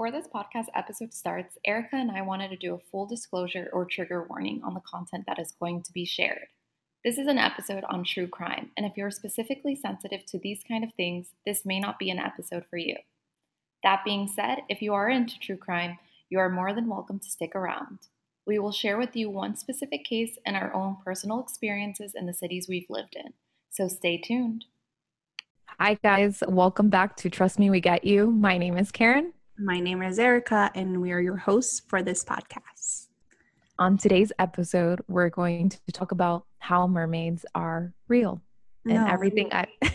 Before this podcast episode starts, Erica and I wanted to do a full disclosure or trigger warning on the content that is going to be shared. This is an episode on true crime, and if you're specifically sensitive to these kind of things, this may not be an episode for you. That being said, if you are into true crime, you are more than welcome to stick around. We will share with you one specific case and our own personal experiences in the cities we've lived in. So stay tuned. Hi guys, welcome back to Trust Me, We Get You. My name is Karen. My name is Erica, and we are your hosts for this podcast. On today's episode, we're going to talk about how mermaids are real and everything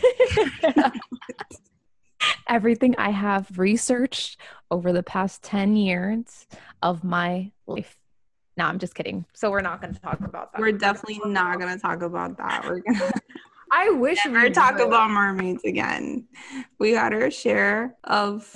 I have researched over the past 10 years of my life. No, I'm just kidding. So we're not going to talk about that. We're definitely not going to talk about that. We're going to I wish we never talk about mermaids again. We got our share of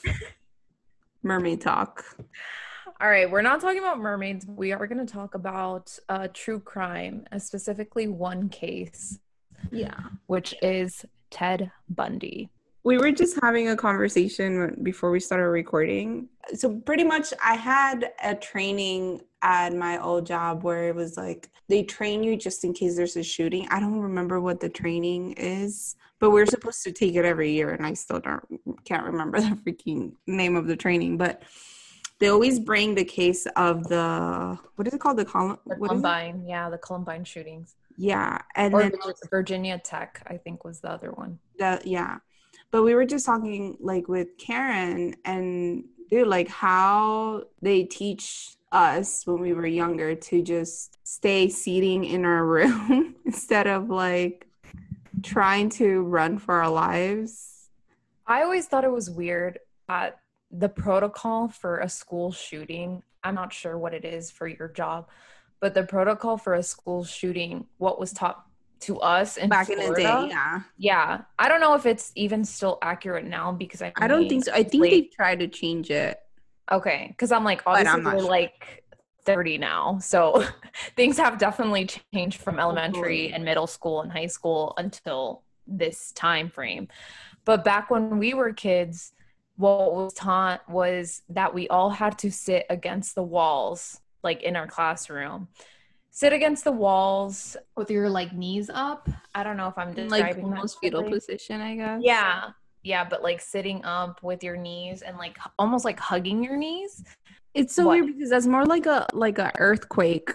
mermaid talk. All right, we're not talking about mermaids. We are going to talk about true crime, specifically one case. Yeah. Which is Ted Bundy. We were just having a conversation before we started recording. So pretty much I had a training at my old job where it was like they train you just in case there's a shooting. I don't remember what the training is, but we're supposed to take it every year, and I still can't remember the freaking name of the training. But they always bring the case of the, what is it called? The Columbine. Yeah, the Columbine shootings. Yeah. And then Virginia Tech, I think, was the other one. Yeah. But we were just talking like with Karen and dude, like how they teach us when we were younger to just stay seating in our room instead of like trying to run for our lives. I always thought it was weird at the protocol for a school shooting. I'm not sure what it is for your job, but the protocol for a school shooting, what was taught to us in back Florida, in the day, yeah. I don't know if it's even still accurate now because I don't think so. I think they tried to change it. Okay, because I'm like, obviously we're like 30 now, so things have definitely changed from elementary and middle school and high school until this time frame. But back when we were kids, what was taught was that we all had to sit against the walls, like in our classroom. Sit against the walls with your like knees up. I don't know if I'm describing like almost fetal position, I guess. Yeah, but like sitting up with your knees and like almost like hugging your knees. It's so weird because that's more like a earthquake.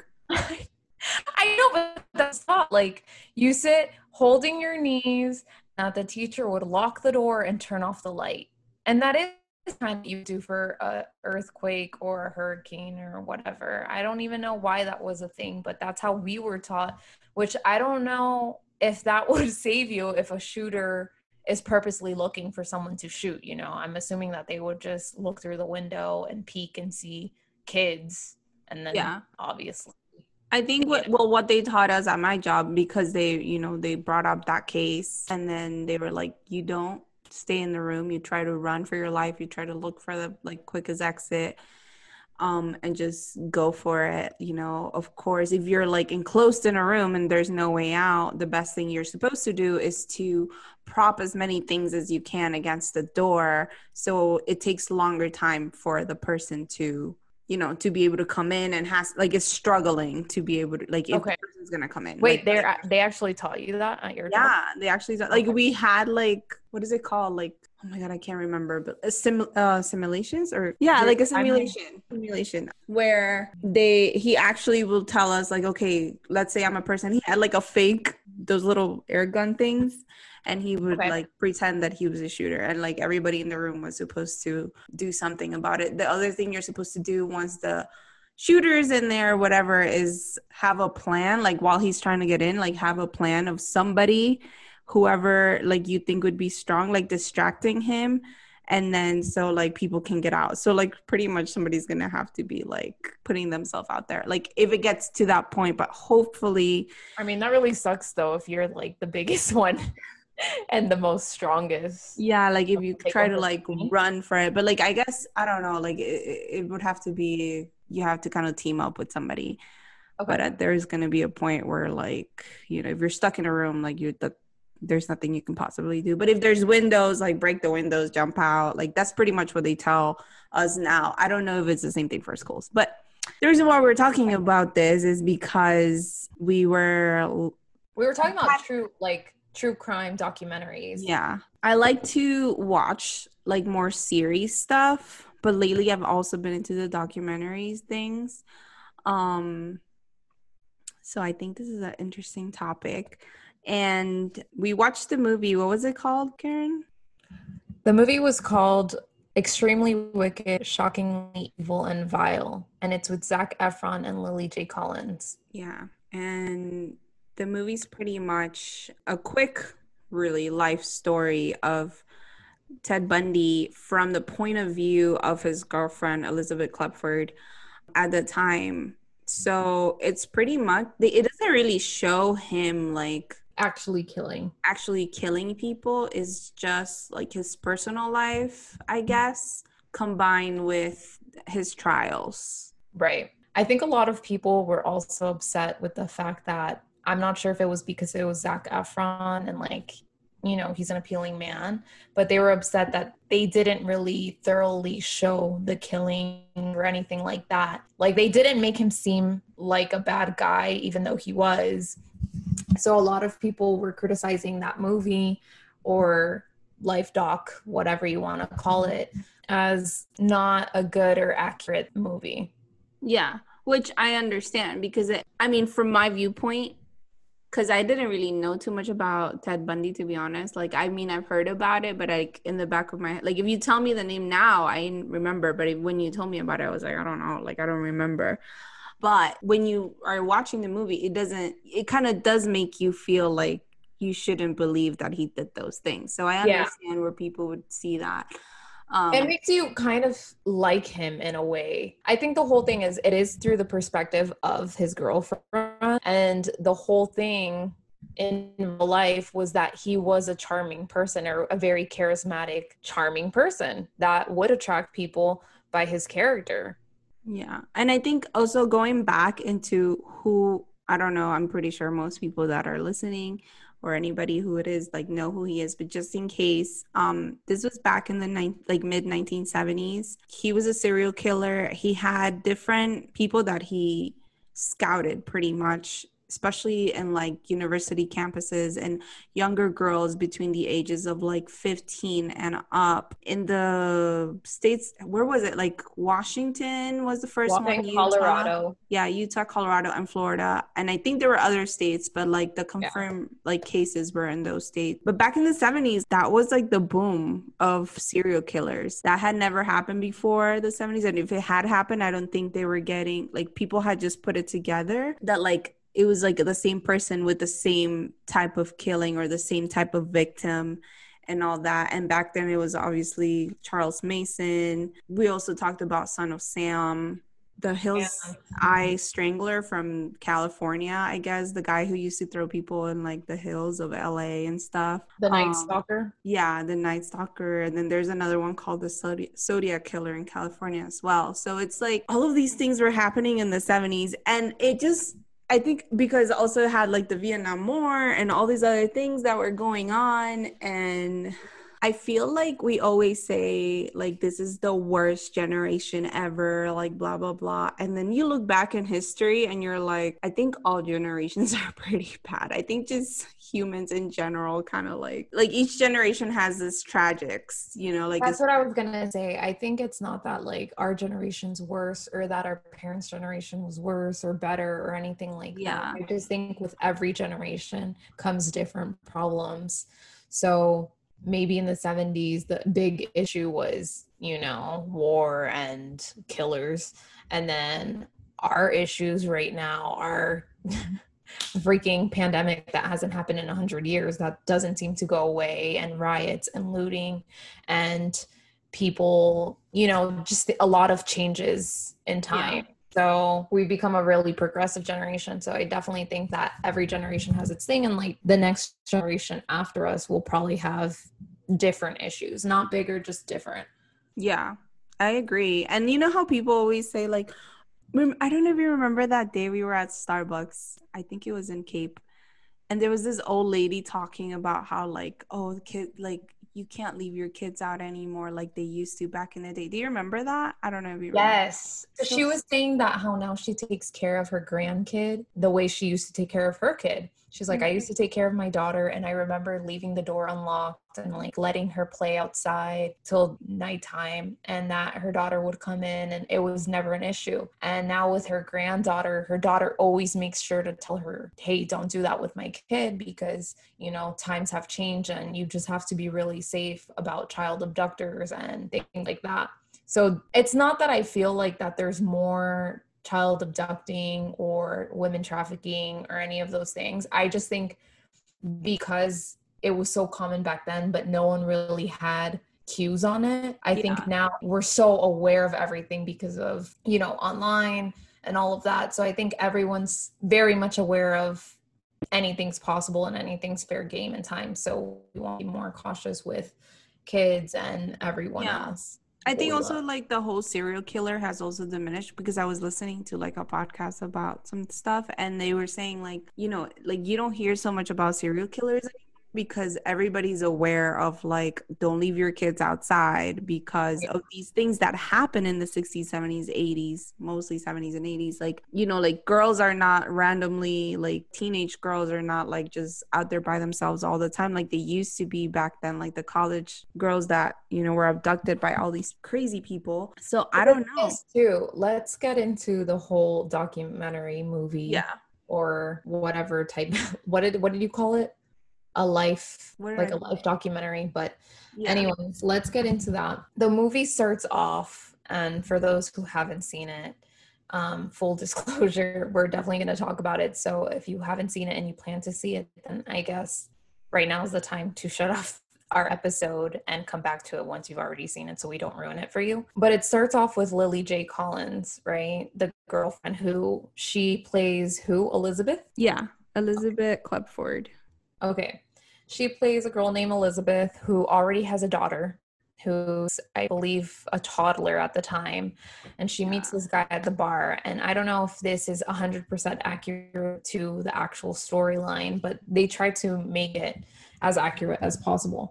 I know, but that's not like you sit holding your knees. That the teacher would lock the door and turn off the light, and that is kind of you do for a earthquake or a hurricane or whatever. I don't even know why that was a thing, but that's how we were taught, which I don't know if that would save you if a shooter is purposely looking for someone to shoot. You know, I'm assuming that they would just look through the window and peek and see kids, and then obviously I think what they taught us at my job, because they brought up that case, and then they were like, you don't stay in the room, you try to run for your life, you try to look for the like quickest exit, and just go for it. You know, of course, if you're like enclosed in a room and there's no way out, the best thing you're supposed to do is to prop as many things as you can against the door, so it takes longer time for the person to, you know, to be able to come in and is struggling to be able to, like, if the person's gonna come in. Wait, they actually taught you that at your job? Yeah, they actually taught, like, we had, like, what is it called? Like, oh my God, I can't remember, but simulations or like a simulation where he actually will tell us, like, okay, let's say I'm a person. He had like a fake, those little air gun things, and he would like pretend that he was a shooter, and like everybody in the room was supposed to do something about it. The other thing you're supposed to do once the shooter's in there, whatever, is have a plan, like while he's trying to get in, like have a plan of somebody, whoever like you think would be strong, like distracting him, and then so like people can get out. So like pretty much somebody's gonna have to be like putting themselves out there, like if it gets to that point. But hopefully, I mean, that really sucks though if you're like the biggest one and the most strongest. Yeah, like if you try to like run for it, but like I guess I don't know, like it would have to be, you have to kind of team up with somebody. But there's going to be a point where, like, you know, if you're stuck in a room, like there's nothing you can possibly do. But if there's windows, like break the windows, jump out. Like that's pretty much what they tell us now. I don't know if it's the same thing for schools, but the reason why we're talking about this is because we were talking about true crime documentaries. Yeah. I like to watch like more series stuff, but lately I've also been into the documentaries things. So I think this is an interesting topic. And we watched the movie. What was it called, Karen? The movie was called Extremely Wicked, Shockingly Evil, and Vile. And it's with Zac Efron and Lily J. Collins. Yeah. And the movie's pretty much a quick, really, life story of Ted Bundy from the point of view of his girlfriend, Elizabeth Clifford, at the time. So it's pretty much, it doesn't really show him like actually killing people. Is just like his personal life, I guess, combined with his trials. Right. I think a lot of people were also upset with the fact that, I'm not sure if it was because it was Zac Efron and like, you know, he's an appealing man, but they were upset that they didn't really thoroughly show the killing or anything like that. Like they didn't make him seem like a bad guy, even though he was. So a lot of people were criticizing that movie or life doc, whatever you want to call it, as not a good or accurate movie. Yeah, which I understand because from my viewpoint, because I didn't really know too much about Ted Bundy, to be honest. Like, I've heard about it, but like in the back of my head, like if you tell me the name now, I remember. But when you told me about it, I was like, I don't know, like I don't remember. But when you are watching the movie, it kind of does make you feel like you shouldn't believe that he did those things. So I understand where people would see that. It makes you kind of like him in a way. I think the whole thing it is through the perspective of his girlfriend, and the whole thing in real life was that he was a charming person, or a very charismatic, charming person that would attract people by his character. Yeah. And I think also going back into who, I don't know, I'm pretty sure most people that are listening or anybody who it is like know who he is, but just in case, this was back in the mid 1970s. He was a serial killer. He had different people that he scouted pretty much, especially in like university campuses, and younger girls between the ages of like 15 and up in the states. Where was it? Like Washington was the first one. Colorado. Utah, Colorado, and Florida. And I think there were other states, but like the confirmed like cases were in those states. But back in the 70s, that was like the boom of serial killers. That had never happened before the 70s. And if it had happened, I don't think they were getting, like, people had just put it together that like it was like the same person with the same type of killing or the same type of victim and all that. And back then it was obviously Charles Mason. We also talked about Son of Sam, the Hills Eye Strangler from California, I guess, the guy who used to throw people in like the hills of LA and stuff. The Night Stalker. Yeah, the Night Stalker. And then there's another one called the Zodiac Killer in California as well. So it's like all of these things were happening in the 70s. And it just, I think because also it had like the Vietnam War and all these other things that were going on. And I feel like we always say like this is the worst generation ever, like blah, blah, blah. And then you look back in history and you're like, I think all generations are pretty bad. I think just humans in general kind of like each generation has this tragics, you know, like that's what I was gonna say. I think it's not that like our generation's worse or that our parents' generation was worse or better or anything like that. I just think with every generation comes different problems. So maybe in the 70s, the big issue was, you know, war and killers. And then our issues right now are freaking pandemic that hasn't happened in 100 years that doesn't seem to go away, and riots and looting and people, you know, just a lot of changes in time. Yeah. So we've become a really progressive generation. So I definitely think that every generation has its thing. And like the next generation after us will probably have different issues, not bigger, just different. Yeah, I agree. And you know how people always say like, I don't know if you remember that day we were at Starbucks. I think it was in Cape. And there was this old lady talking about how like, oh, the kid, like you can't leave your kids out anymore like they used to back in the day. Do you remember that? I don't know if you remember. Yes. So she was saying that how now she takes care of her grandkid the way she used to take care of her kid. She's like, I used to take care of my daughter, and I remember leaving the door unlocked and like letting her play outside till nighttime, and that her daughter would come in and it was never an issue. And now with her granddaughter, her daughter always makes sure to tell her, hey, don't do that with my kid, because, you know, times have changed and you just have to be really safe about child abductors and things like that. So it's not that I feel like that there's more child abducting or women trafficking or any of those things. I just think because it was so common back then, but no one really had cues on it. I think now we're so aware of everything because of, you know, online and all of that. So I think everyone's very much aware of anything's possible and anything's fair game in time. So we want to be more cautious with kids and everyone else. I think also like the whole serial killer has also diminished, because I was listening to like a podcast about some stuff and they were saying like, you know, like you don't hear so much about serial killers anymore because everybody's aware of like, don't leave your kids outside because of these things that happen in the 60s, 70s, 80s, mostly 70s and 80s. Like, you know, like girls are not randomly, like teenage girls are not like just out there by themselves all the time like they used to be back then, like the college girls that, you know, were abducted by all these crazy people. So I don't know. Too. Let's get into the whole documentary movie or whatever type. What did you call it? A life documentary. But anyways, let's get into that. The movie starts off, and for those who haven't seen it, full disclosure, we're definitely going to talk about it. So if you haven't seen it and you plan to see it, then I guess right now is the time to shut off our episode and come back to it once you've already seen it so we don't ruin it for you. But it starts off with Lily J. Collins, right? The girlfriend who she plays Elizabeth? Yeah, Elizabeth Klepford. Okay. She plays a girl named Elizabeth who already has a daughter who's, I believe, a toddler at the time. And she meets this guy at the bar. And I don't know if this is 100% accurate to the actual storyline, but they try to make it as accurate as possible.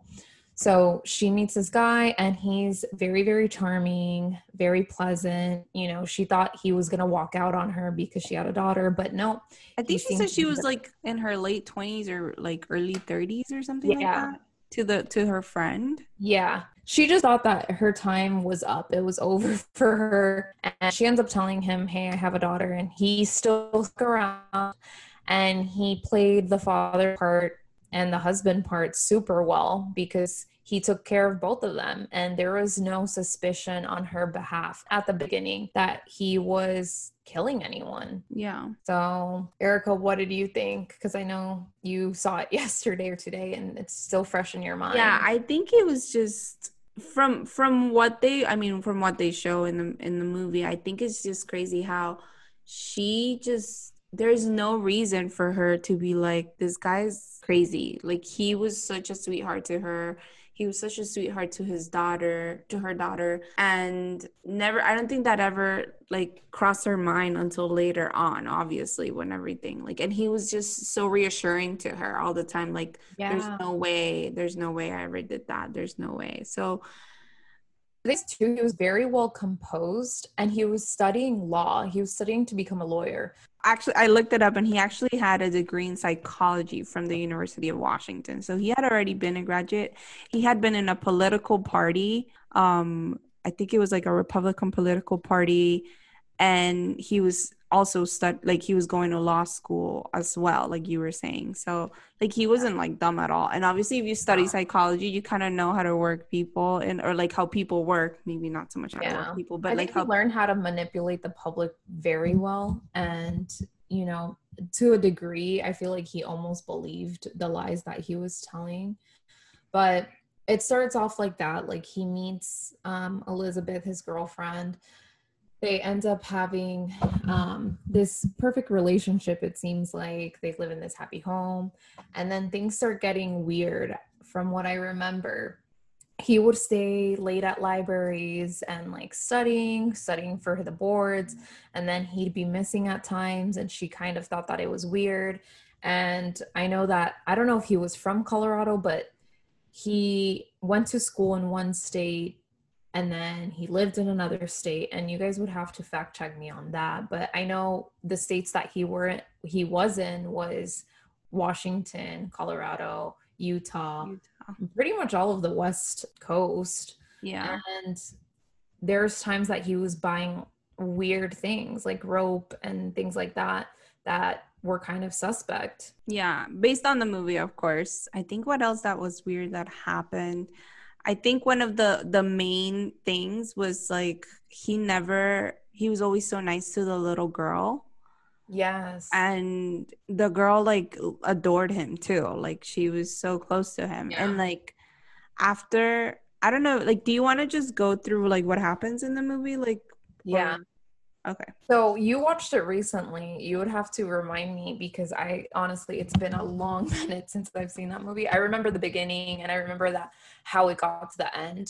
So she meets this guy and he's very, very charming, very pleasant. You know, she thought he was going to walk out on her because she had a daughter, but no. I think she said she was like in her late 20s or like early 30s or something like that to her friend. Yeah. She just thought that her time was up. It was over for her. And she ends up telling him, hey, I have a daughter. And he still stuck around and he played the father part and the husband part super well because he took care of both of them. And there was no suspicion on her behalf at the beginning that he was killing anyone. Yeah. So, Erica, what did you think? Because I know you saw it yesterday or today and it's still fresh in your mind. Yeah, I think it was just from what they show in the movie, I think it's just crazy how there's no reason for her to be like, this guy's crazy. Like, he was such a sweetheart to her. He was such a sweetheart to her daughter. And I don't think that ever like crossed her mind until later on, obviously, when everything like, and he was just so reassuring to her all the time. Like, there's no way I ever did that. There's no way. So this too, he was very well composed and he was studying law. He was studying to become a lawyer. Actually, I looked it up and he actually had a degree in psychology from the University of Washington. So he had already been a graduate. He had been in a political party. I think it was like a Republican political party. And he was also he was going to law school as well, like you were saying. So like he wasn't like dumb at all. And obviously if you study psychology, you kind of know how to work people or like how people work, maybe not so much how to work people, but I think learn how to manipulate the public very well. And, you know, to a degree, I feel like he almost believed the lies that he was telling. But it starts off like that. Like he meets Elizabeth, his girlfriend. They end up having this perfect relationship. It seems like they live in this happy home. And then things start getting weird from what I remember. He would stay late at libraries and like studying for the boards. And then he'd be missing at times. And she kind of thought that it was weird. And I know that, I don't know if he was from Colorado, but he went to school in one state and then he lived in another state, and you guys would have to fact check me on that, but I know the states that he was in was Washington, Colorado, Utah, pretty much all of the West Coast. Yeah. And there's times that he was buying weird things like rope and things like that that were kind of suspect. Yeah, based on the movie, of course. I think what else that was weird that happened, I think one of the main things was like he was always so nice to the little girl. Yes. And the girl like adored him too. Like she was so close to him. And like after, I don't know, like do you want to just go through like what happens in the movie? Like yeah. Okay. So you watched it recently. You would have to remind me because I honestly, it's been a long minute since I've seen that movie. I remember the beginning and I remember that how it got to the end.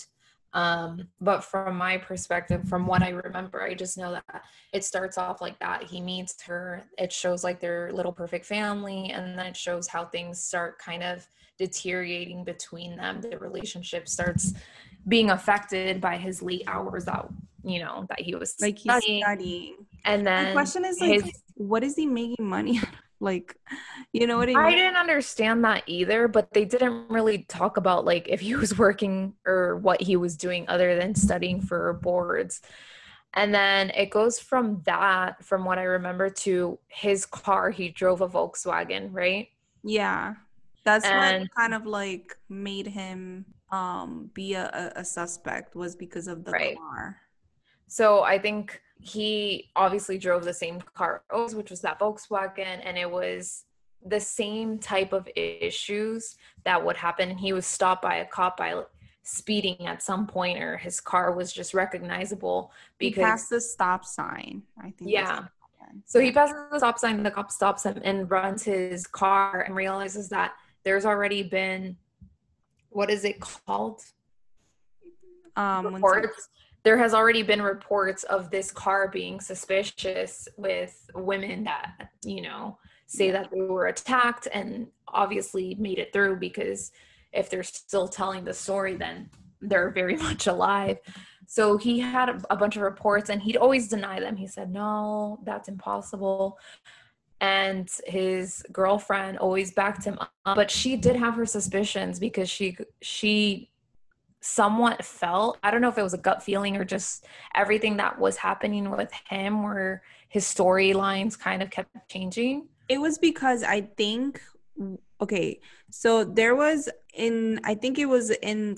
But from my perspective, from what I remember, I just know that it starts off like that. He meets her. It shows like their little perfect family. And then it shows how things start kind of deteriorating between them. The relationship starts being affected by his late hours out, that he was like he's studying. And then my question is like, what is he making money out of? Like, you know what I mean? I didn't understand that either, but they didn't really talk about like if he was working or what he was doing other than studying for boards. And then it goes from that, from what I remember, to his car. He drove a Volkswagen, right? Yeah. That's what kind of like made him be a suspect, was because of the car. So I think he obviously drove the same car, which was that Volkswagen, and it was the same type of issues that would happen. And he was stopped by a cop by speeding at some point, or his car was just recognizable because he passed the stop sign, I think. Yeah. So he passes the stop sign, the cop stops him and runs his car and realizes that there's already been, what is it called? Reports. There has already been reports of this car being suspicious with women that, say that they were attacked and obviously made it through, because if they're still telling the story, then they're very much alive. So he had a bunch of reports and he'd always deny them. He said, no, that's impossible. And his girlfriend always backed him up, but she did have her suspicions because she somewhat felt, I don't know if it was a gut feeling or just everything that was happening with him where his storylines kind of kept changing. It was because I think, okay, so there was I think it was in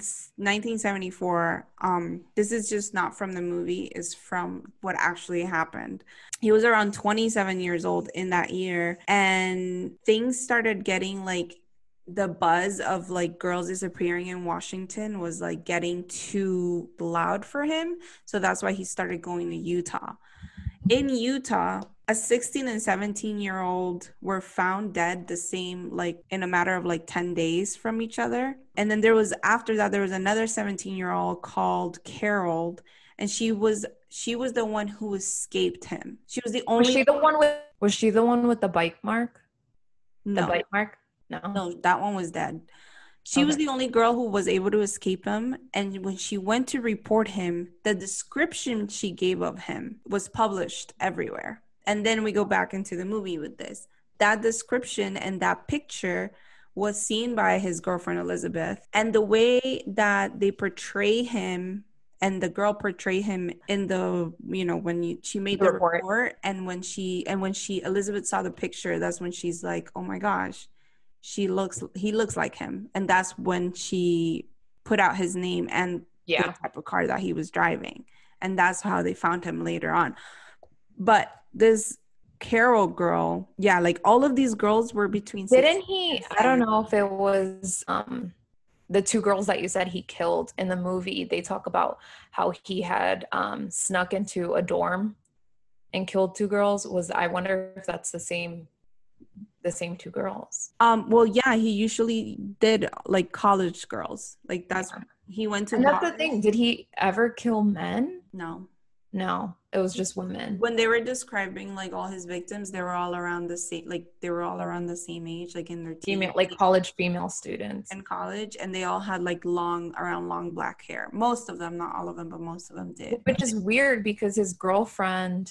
1974, this is just not from the movie, is from what actually happened. He was around 27 years old in that year, and things started getting like, the buzz of like girls disappearing in Washington was like getting too loud for him. So that's why he started going to Utah. In Utah, a 16 and 17-year-old were found dead the same, like in a matter of like 10 days from each other. And then after that, there was another 17-year-old called Carol, and she was the one who escaped him. She was the only. Was she the one with the bite mark? No. The bite mark? No, that one was dead. She was the only girl who was able to escape him. And when she went to report him, the description she gave of him was published everywhere. And then we go back into the movie with this. That description and that picture was seen by his girlfriend, Elizabeth. And the way that they portray him and the girl portrayed him in the, when she made the report, and when Elizabeth saw the picture, that's when she's like, oh my gosh, he looks like him. And that's when she put out his name and the type of car that he was driving. And that's how they found him later on. But this Carol girl, like all of these girls were between. Didn't he? I don't know if it was the two girls that you said he killed in the movie. They talk about how he had snuck into a dorm and killed two girls. I wonder if that's the same two girls. Well, yeah, he usually did like college girls. Like he went to. And that's the thing. Did he ever kill men? No. No, it was just women. When they were describing like all his victims, they were all around the same, like they were all around the same age, like in their teens, Female, like college female students. in college, and they all had like long black hair. Most of them, not all of them, but most of them did. Which is weird because his girlfriend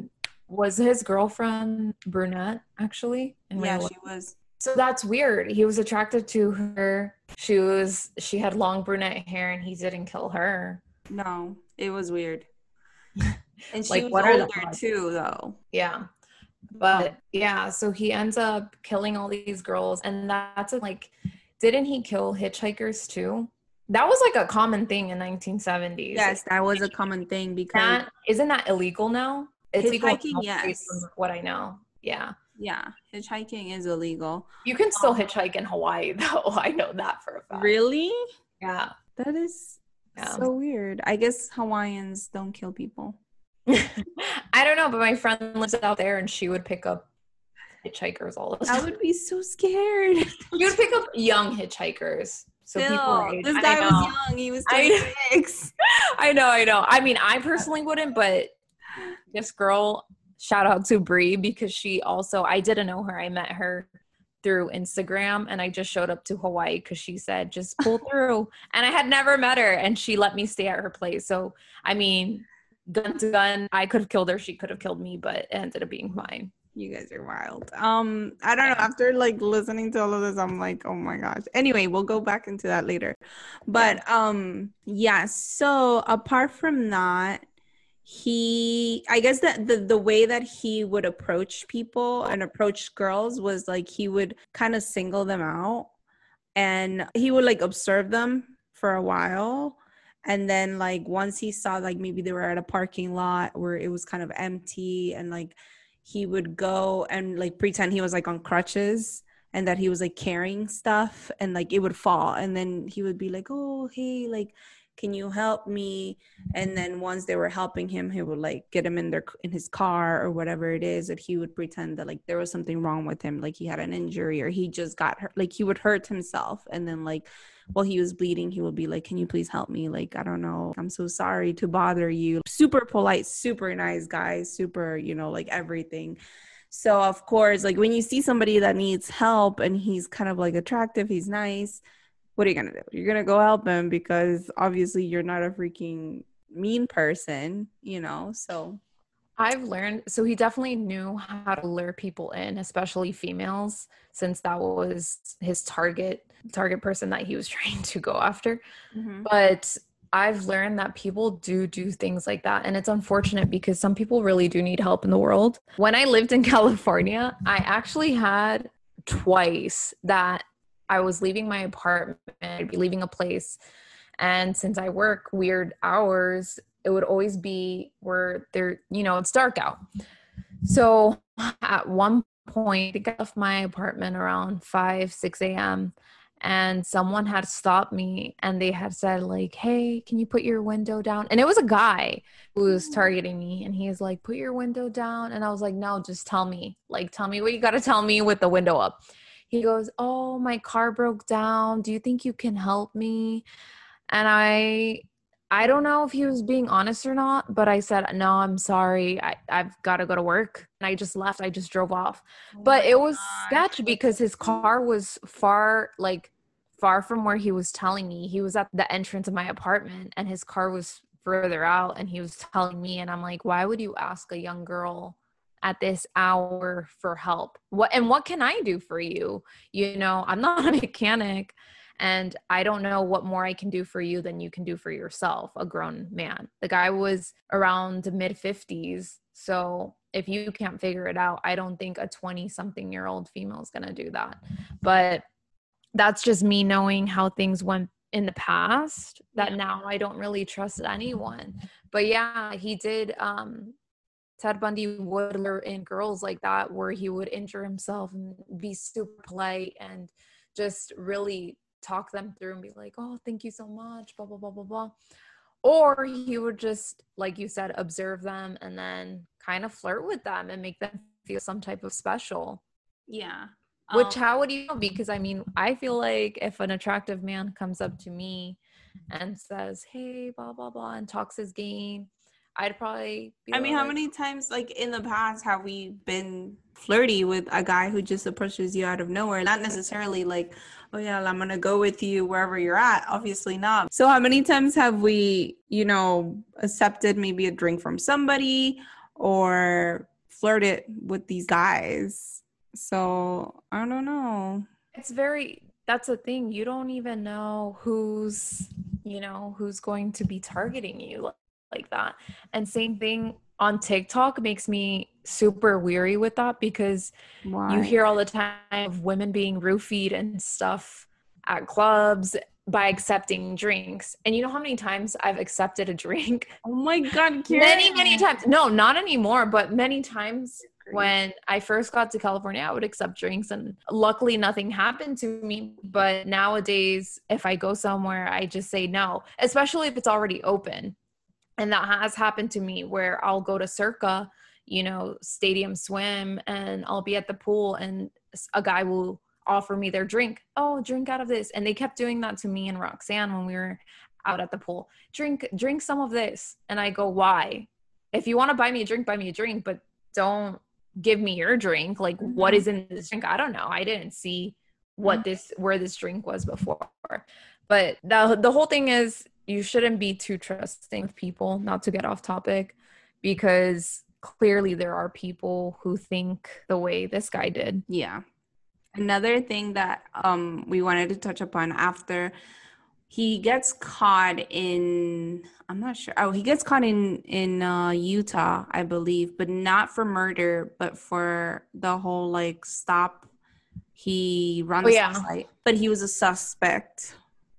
brunette actually? Yeah, she was. So that's weird. He was attracted to her. She had long brunette hair and he didn't kill her. No, it was weird. And she Like, was what are the older odds? too, though. Yeah. But yeah, so he ends up killing all these girls, and that's like, didn't he kill hitchhikers too? That was like a common thing in 1970s. Yes, that was a common thing because isn't that illegal now? It's legal in hitchhiking, most yes. states from what I know. Yeah. Yeah, hitchhiking is illegal. You can still hitchhike in Hawaii though. I know that for a fact. Really? Yeah. That is so weird. I guess Hawaiians don't kill people. I don't know, but my friend lives out there and she would pick up hitchhikers all the time. I would be so scared. You would pick up young hitchhikers. So this guy was young. He was 26. I know. I mean, I personally wouldn't, but this girl, shout out to Bree, because I didn't know her. I met her through Instagram and I just showed up to Hawaii because she said, just pull through. And I had never met her and she let me stay at her place. So, I mean, gun to gun, I could have killed her. She could have killed me, but it ended up being fine. You guys are wild. I don't know. After like listening to all of this, I'm like, oh my gosh. Anyway, we'll go back into that later. But yeah. So apart from that, I guess that the way that he would approach people and approach girls was like he would kind of single them out, and he would like observe them for a while. And then like once he saw like maybe they were at a parking lot where it was kind of empty, and like he would go and like pretend he was like on crutches and that he was like carrying stuff, and like it would fall, and then he would be like, oh hey, like can you help me? And then once they were helping him, he would like get him in his car or whatever it is, that he would pretend that like there was something wrong with him, like he had an injury or he just got hurt, like he would hurt himself. And then like while he was bleeding, he would be like, can you please help me? Like, I don't know, I'm so sorry to bother you. Super polite, super nice guy, super, like everything. So of course, like when you see somebody that needs help and he's kind of like attractive, he's nice, what are you gonna do? You're gonna go help him because obviously you're not a freaking mean person, so I've learned, so he definitely knew how to lure people in, especially females, since that was his target person that he was trying to go after. Mm-hmm. But I've learned that people do things like that. And it's unfortunate because some people really do need help in the world. When I lived in California, I actually had twice that I was leaving my apartment, I'd be leaving a place. And since I work weird hours, it would always be where it's dark out. So at one point, I got off my apartment around 5-6 a.m. and someone had stopped me and they had said like, hey, can you put your window down? And it was a guy who was targeting me, and he's like, put your window down. And I was like, no, just tell me what you got to tell me with the window up. He goes, oh, my car broke down. Do you think you can help me? And I don't know if he was being honest or not, but I said, no, I'm sorry. I've got to go to work. And I just left. I just drove off. But it was sketchy because his car was far from where he was telling me. He was at the entrance of my apartment and his car was further out, and he was telling me, and I'm like, why would you ask a young girl at this hour for help? What can I do for you? I'm not a mechanic, and I don't know what more I can do for you than you can do for yourself, a grown man. The guy was around mid-50s. So if you can't figure it out, I don't think a 20-something-year-old female is going to do that. But that's just me knowing how things went in the past, that now I don't really trust anyone. But yeah, he did. Ted Bundy would lure in girls like that, where he would injure himself and be super polite and just really talk them through and be like, oh, thank you so much, blah, blah, blah, blah, blah. Or he would just, like you said, observe them and then kind of flirt with them and make them feel some type of special. Yeah. Which, how would you know? Because, I mean, I feel like if an attractive man comes up to me and says, hey, blah, blah, blah, and talks his game, I'd probably be I mean, how like, many times, like in the past, have we been flirty with a guy who just approaches you out of nowhere? Not necessarily like, oh yeah, I'm gonna go with you wherever you're at. Obviously not. So how many times have we, accepted maybe a drink from somebody or flirted with these guys? So I don't know. that's the thing. You don't even know who's going to be targeting you like that. And same thing on TikTok makes me super weary with that, because you Why? hear all the time of women being roofied and stuff at clubs by accepting drinks. And you know how many times I've accepted a drink? Oh my God, Karen. Many times. No, not anymore, but many times. When I first got to California, I would accept drinks, and luckily nothing happened to me. But nowadays, if I go somewhere, I just say no, especially if it's already open. And that has happened to me where I'll go to Circa, Stadium Swim, and I'll be at the pool and a guy will offer me their drink. Oh, drink out of this. And they kept doing that to me and Roxanne when we were out at the pool. Drink some of this. And I go, why? If you want to buy me a drink, but don't give me your drink. Like, what is in this drink? I don't know. I didn't see where this drink was before. But the whole thing is, you shouldn't be too trusting of people, not to get off topic, because clearly there are people who think the way this guy did. Yeah. Another thing that we wanted to touch upon after he gets caught in, I'm not sure. Oh, he gets caught in Utah, I believe, but not for murder, but for the whole like stop. He ran the stop light, but he was a suspect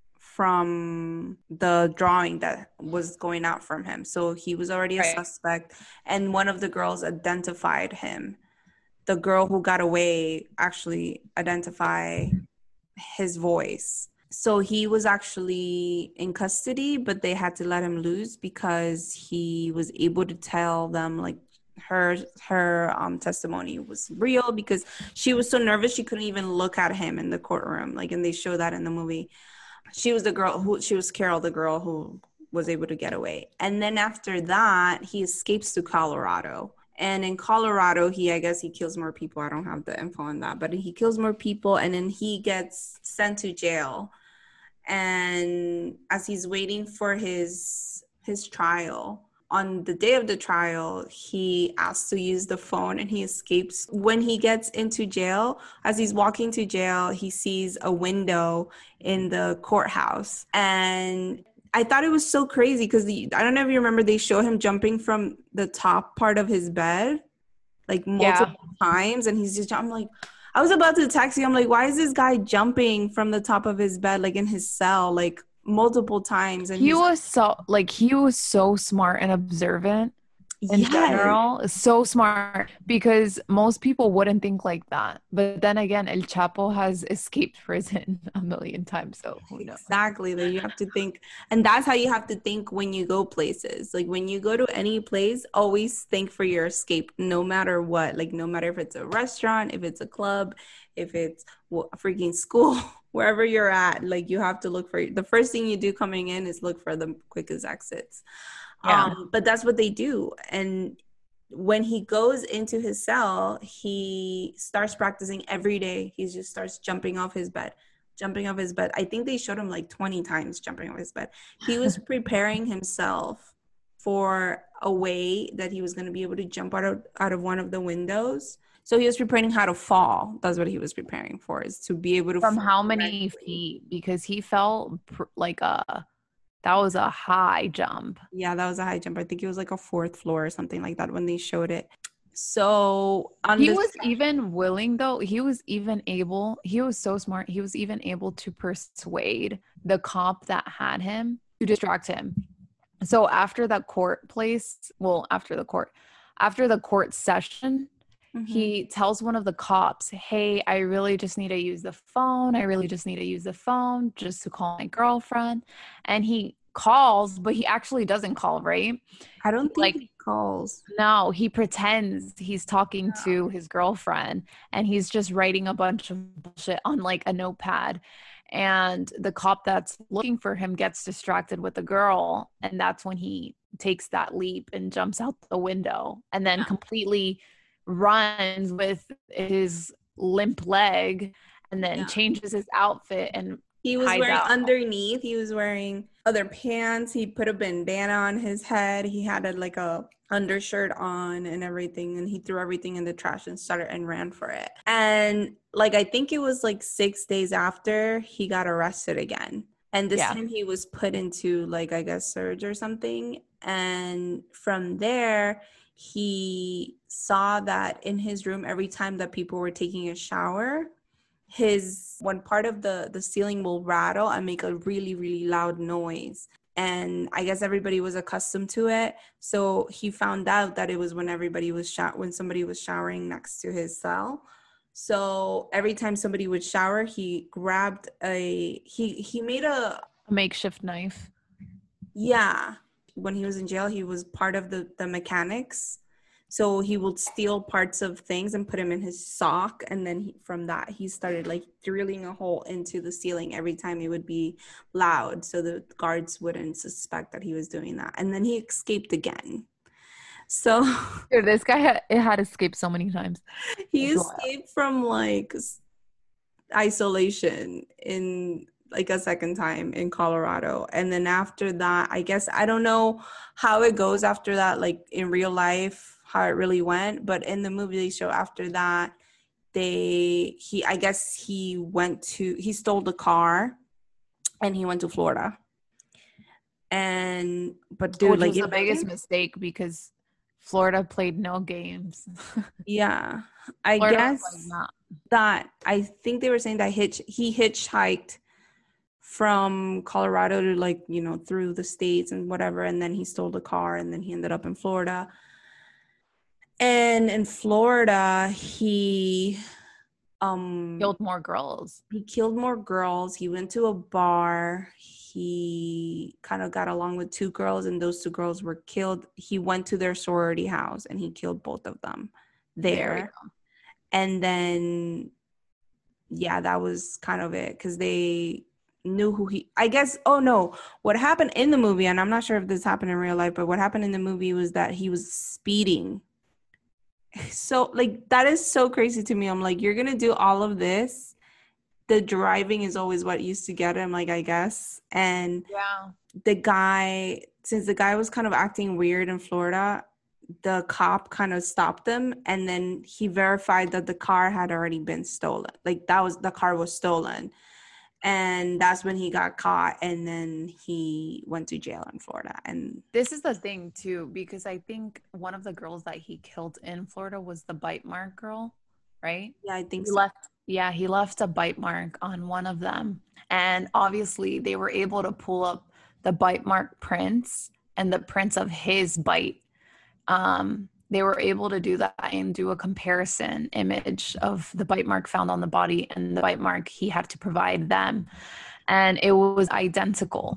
from the drawing that was going out from him. So he was already a suspect, and one of the girls identified him. The girl who got away actually identified his voice. So he was actually in custody, but they had to let him loose because he was able to tell them like her testimony was real, because she was so nervous she couldn't even look at him in the courtroom. Like, and they show that in the movie. She was Carol, the girl who was able to get away. And then after that, he escapes to Colorado. And in Colorado, I guess he kills more people. I don't have the info on that, but he kills more people, and then he gets sent to jail. And as he's waiting for his trial, on the day of the trial, he asks to use the phone and he escapes. When he gets into jail, as he's walking to jail, he sees a window in the courthouse. And I thought it was so crazy because I don't know if you remember, they show him jumping from the top part of his bed like multiple times. And he's just, I'm like, I was about to text you. I'm like, why is this guy jumping from the top of his bed, like in his cell, like multiple times? And he was so smart and observant in general. So smart, because most people wouldn't think like that. But then again, El Chapo has escaped prison a million times, so who knows? Exactly. That you have to think, and that's how you have to think when you go places. Like when you go to any place, always think for your escape, no matter what. Like no matter if it's a restaurant, if it's a club, if it's a freaking school, wherever you're at, like you have to look for the first thing you do coming in is look for the quickest exits. But that's what they do. And when he goes into his cell, he starts practicing every day. He just starts jumping off his bed. I think they showed him like 20 times jumping off his bed. He was preparing himself for a way that he was going to be able to jump out of one of the windows. So he was preparing how to fall. That's what he was preparing for, is to be able to From fall how many feet? Because he felt like that was a high jump. Yeah, that was a high jump. I think it was like a 4th floor or something like that when they showed it. So he was even willing, though. He was so smart. He was even able to persuade the cop that had him to distract him. So after the court session, he tells one of the cops, hey, I really just need to use the phone. Just to call my girlfriend. And he calls, but he actually doesn't call, right? I don't think he calls. No, he pretends he's talking to his girlfriend, and he's just writing a bunch of bullshit on like a notepad. And the cop that's looking for him gets distracted with the girl, and that's when he takes that leap and jumps out the window and then completely runs with his limp leg and then changes his outfit and he was wearing underneath, he was wearing other pants. He put a bandana on his head. He had a undershirt on and everything, and he threw everything in the trash and started and ran for it. And like I think it was like 6 days after, he got arrested again. And this time he was put into like, I guess, surge or something. And from there, he saw that in his room, every time that people were taking a shower, his one part of the ceiling will rattle and make a really, really loud noise. And I guess everybody was accustomed to it. So he found out that it was when when somebody was showering next to his cell. So every time somebody would shower, he grabbed he made a makeshift knife. Yeah. When he was in jail, he was part of the mechanics. So he would steal parts of things and put them in his sock. And then from that, he started like drilling a hole into the ceiling every time it would be loud. So the guards wouldn't suspect that he was doing that. And then he escaped again. So dude, this guy had escaped so many times. He escaped from like isolation in like a second time in Colorado. And then after that, I guess, I don't know how it goes after that, like in real life, how it really went. But in the movie they show after that, he stole the car and he went to Florida. But dude, which was the biggest mistake because Florida played no games. Yeah. I guess that I think they were saying that he hitchhiked from Colorado to like, through the states and whatever. And then he stole the car and then he ended up in Florida. And in Florida, he killed more girls. He killed more girls. He went to a bar. He kind of got along with 2 girls, and those 2 girls were killed. He went to their sorority house, and he killed both of them there. And then, that was kind of it, because they knew who I guess, what happened in the movie, and I'm not sure if this happened in real life, but what happened in the movie was that he was speeding. So, like, that is so crazy to me. I'm like, you're going to do all of this. The driving is always what used to get him, like, I guess. And since the guy was kind of acting weird in Florida, the cop kind of stopped him. And then he verified that the car had already been stolen. Like, the car was stolen. And that's when he got caught, and then he went to jail in Florida. And this is the thing too, because I think one of the girls that he killed in Florida was the bite mark girl, right? Yeah, I think so. He left a bite mark on one of them. And obviously they were able to pull up the bite mark prints and the prints of his bite. They were able to do that and do a comparison image of the bite mark found on the body and the bite mark he had to provide them. And it was identical.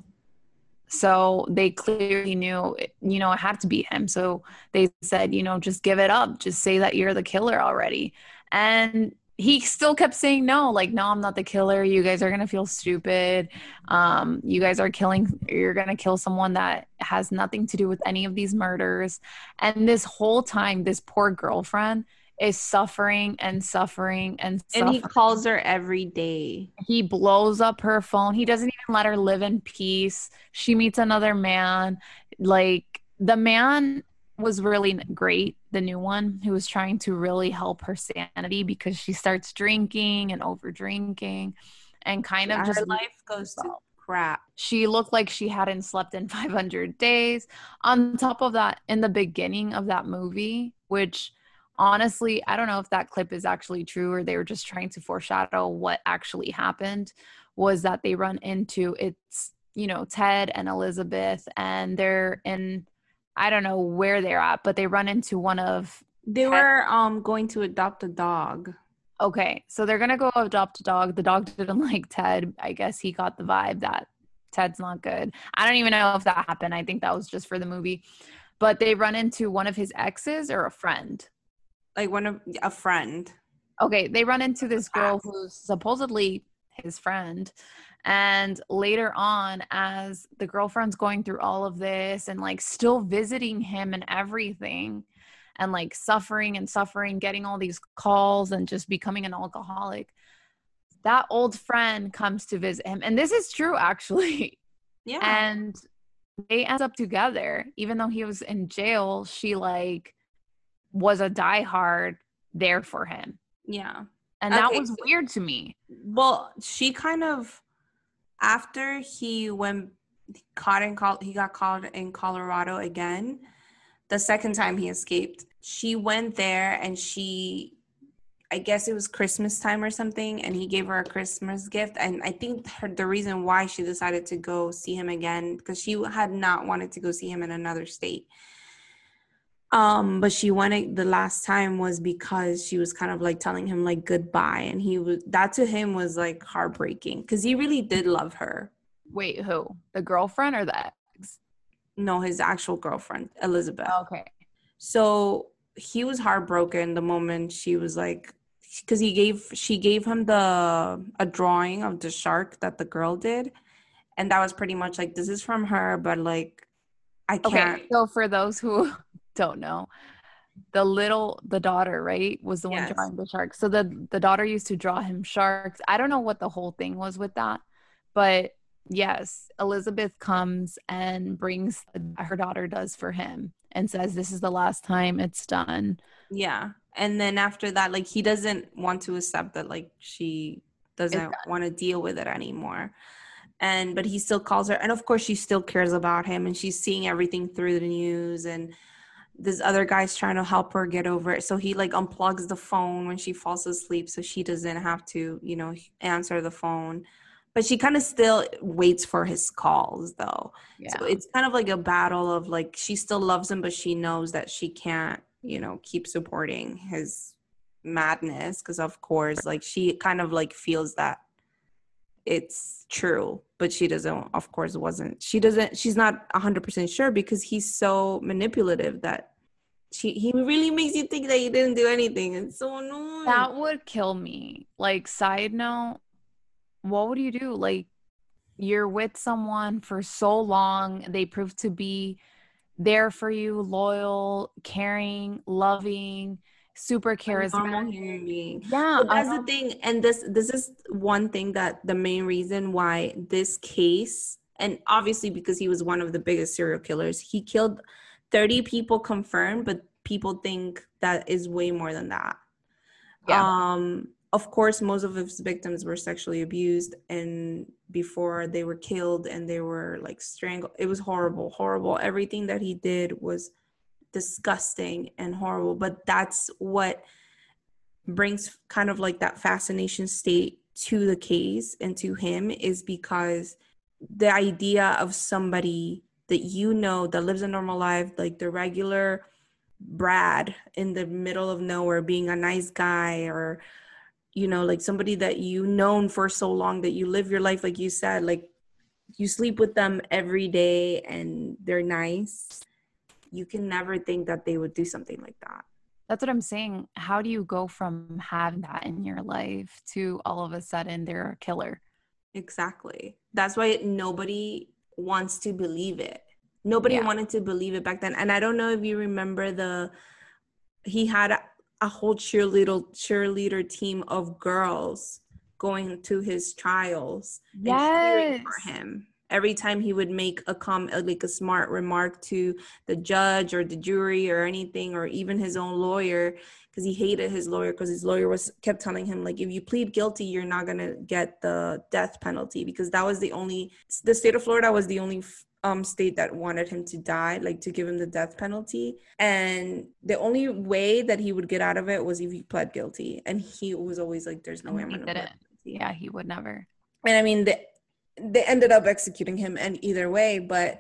So they clearly knew, it had to be him. So they said, just give it up. Just say that you're the killer already. And he still kept saying no, like, no, I'm not the killer. You guys are going to feel stupid. You guys are you're going to kill someone that has nothing to do with any of these murders. And this whole time, this poor girlfriend is suffering and suffering and suffering. And he calls her every day. He blows up her phone. He doesn't even let her live in peace. She meets another man. Like, the man was really great, the new one, who was trying to really help her sanity because she starts drinking and over drinking and kind of just her life goes to crap. She looked like she hadn't slept in 500 days. On top of that, in the beginning of that movie, which honestly, I don't know if that clip is actually true or they were just trying to foreshadow what actually happened, was that they run into Ted and Elizabeth, and they're in, I don't know where they're at, but they run into one of... They were going to adopt a dog. Okay, so they're going to go adopt a dog. The dog didn't like Ted. I guess he got the vibe that Ted's not good. I don't even know if that happened. I think that was just for the movie. But they run into one of his exes or a friend. Like a friend. Okay, they run into this girl who's supposedly his friend. And later on, as the girlfriend's going through all of this and like still visiting him and everything, and like suffering and suffering, getting all these calls and just becoming an alcoholic, that old friend comes to visit him. And this is true, actually. Yeah. And they end up together. Even though he was in jail, she like was a diehard there for him. Yeah. And that was weird to me. Well, she kind of, after he he got caught in Colorado again, the second time he escaped, she went there and I guess it was Christmas time or something, and he gave her a Christmas gift. And I think the reason why she decided to go see him again, because she had not wanted to go see him in another state. But she went the last time was because she was kind of like telling him like goodbye, and that to him was like heartbreaking because he really did love her. Wait, who? The girlfriend or the ex? No, his actual girlfriend, Elizabeth. Okay. So he was heartbroken the moment she was like, because she gave him a drawing of the shark that the girl did, and that was pretty much like, this is from her, but like I can't. Okay, so for those who don't know, the daughter, right, was the one drawing the shark. So the daughter used to draw him sharks. I don't know what the whole thing was with that, but yes, Elizabeth comes and brings her daughter does for him and says, this is the last time, it's done. Yeah. And then after that, like, he doesn't want to accept that, like, she doesn't want to deal with it anymore. But he still calls her. And of course, she still cares about him, and she's seeing everything through the news, and this other guy's trying to help her get over it. So he like unplugs the phone when she falls asleep so she doesn't have to, answer the phone. But she kind of still waits for his calls, though. Yeah. So it's kind of like a battle of like, she still loves him, but she knows that she can't, keep supporting his madness. Because of course, like, she kind of like feels that it's true, but she doesn't, of course, she's not 100% sure because he's so manipulative that he really makes you think that he didn't do anything. It's so annoying. That would kill me. Like, side note, what would you do? Like, you're with someone for so long, they prove to be there for you, loyal, caring, loving, super charismatic. Normal human being. Yeah, but that's the thing. And this is one thing, that the main reason why this case, and obviously because he was one of the biggest serial killers, he killed 30 people confirmed, but people think that is way more than that. Yeah. Of course, most of his victims were sexually abused and before they were killed, and they were like strangled. It was horrible. Everything that he did was disgusting and horrible, but that's what brings kind of like that fascination state to the case and to him, is because the idea of somebody that that lives a normal life, like the regular Brad in the middle of nowhere, being a nice guy, or like somebody that known for so long, that you live your life, like you said, like you sleep with them every day and they're nice. You can never think that they would do something like that. That's what I'm saying. How do you go from having that in your life to all of a sudden they're a killer? Exactly. That's why nobody wants to believe it. Nobody wanted to believe it back then. And I don't know if you remember he had a whole cheerleader team of girls going to his trials and cheering for him. Every time he would make a smart remark to the judge or the jury or anything, or even his own lawyer, because he hated his lawyer, because his lawyer kept telling him, like, if you plead guilty, you're not going to get the death penalty, because that was the state of Florida was the only state that wanted him to die, like to give him the death penalty. And the only way that he would get out of it was if he pled guilty. And he was always like, there's no way I'm going to plead guilty. Yeah, he would never. And I mean, they ended up executing him and either way, but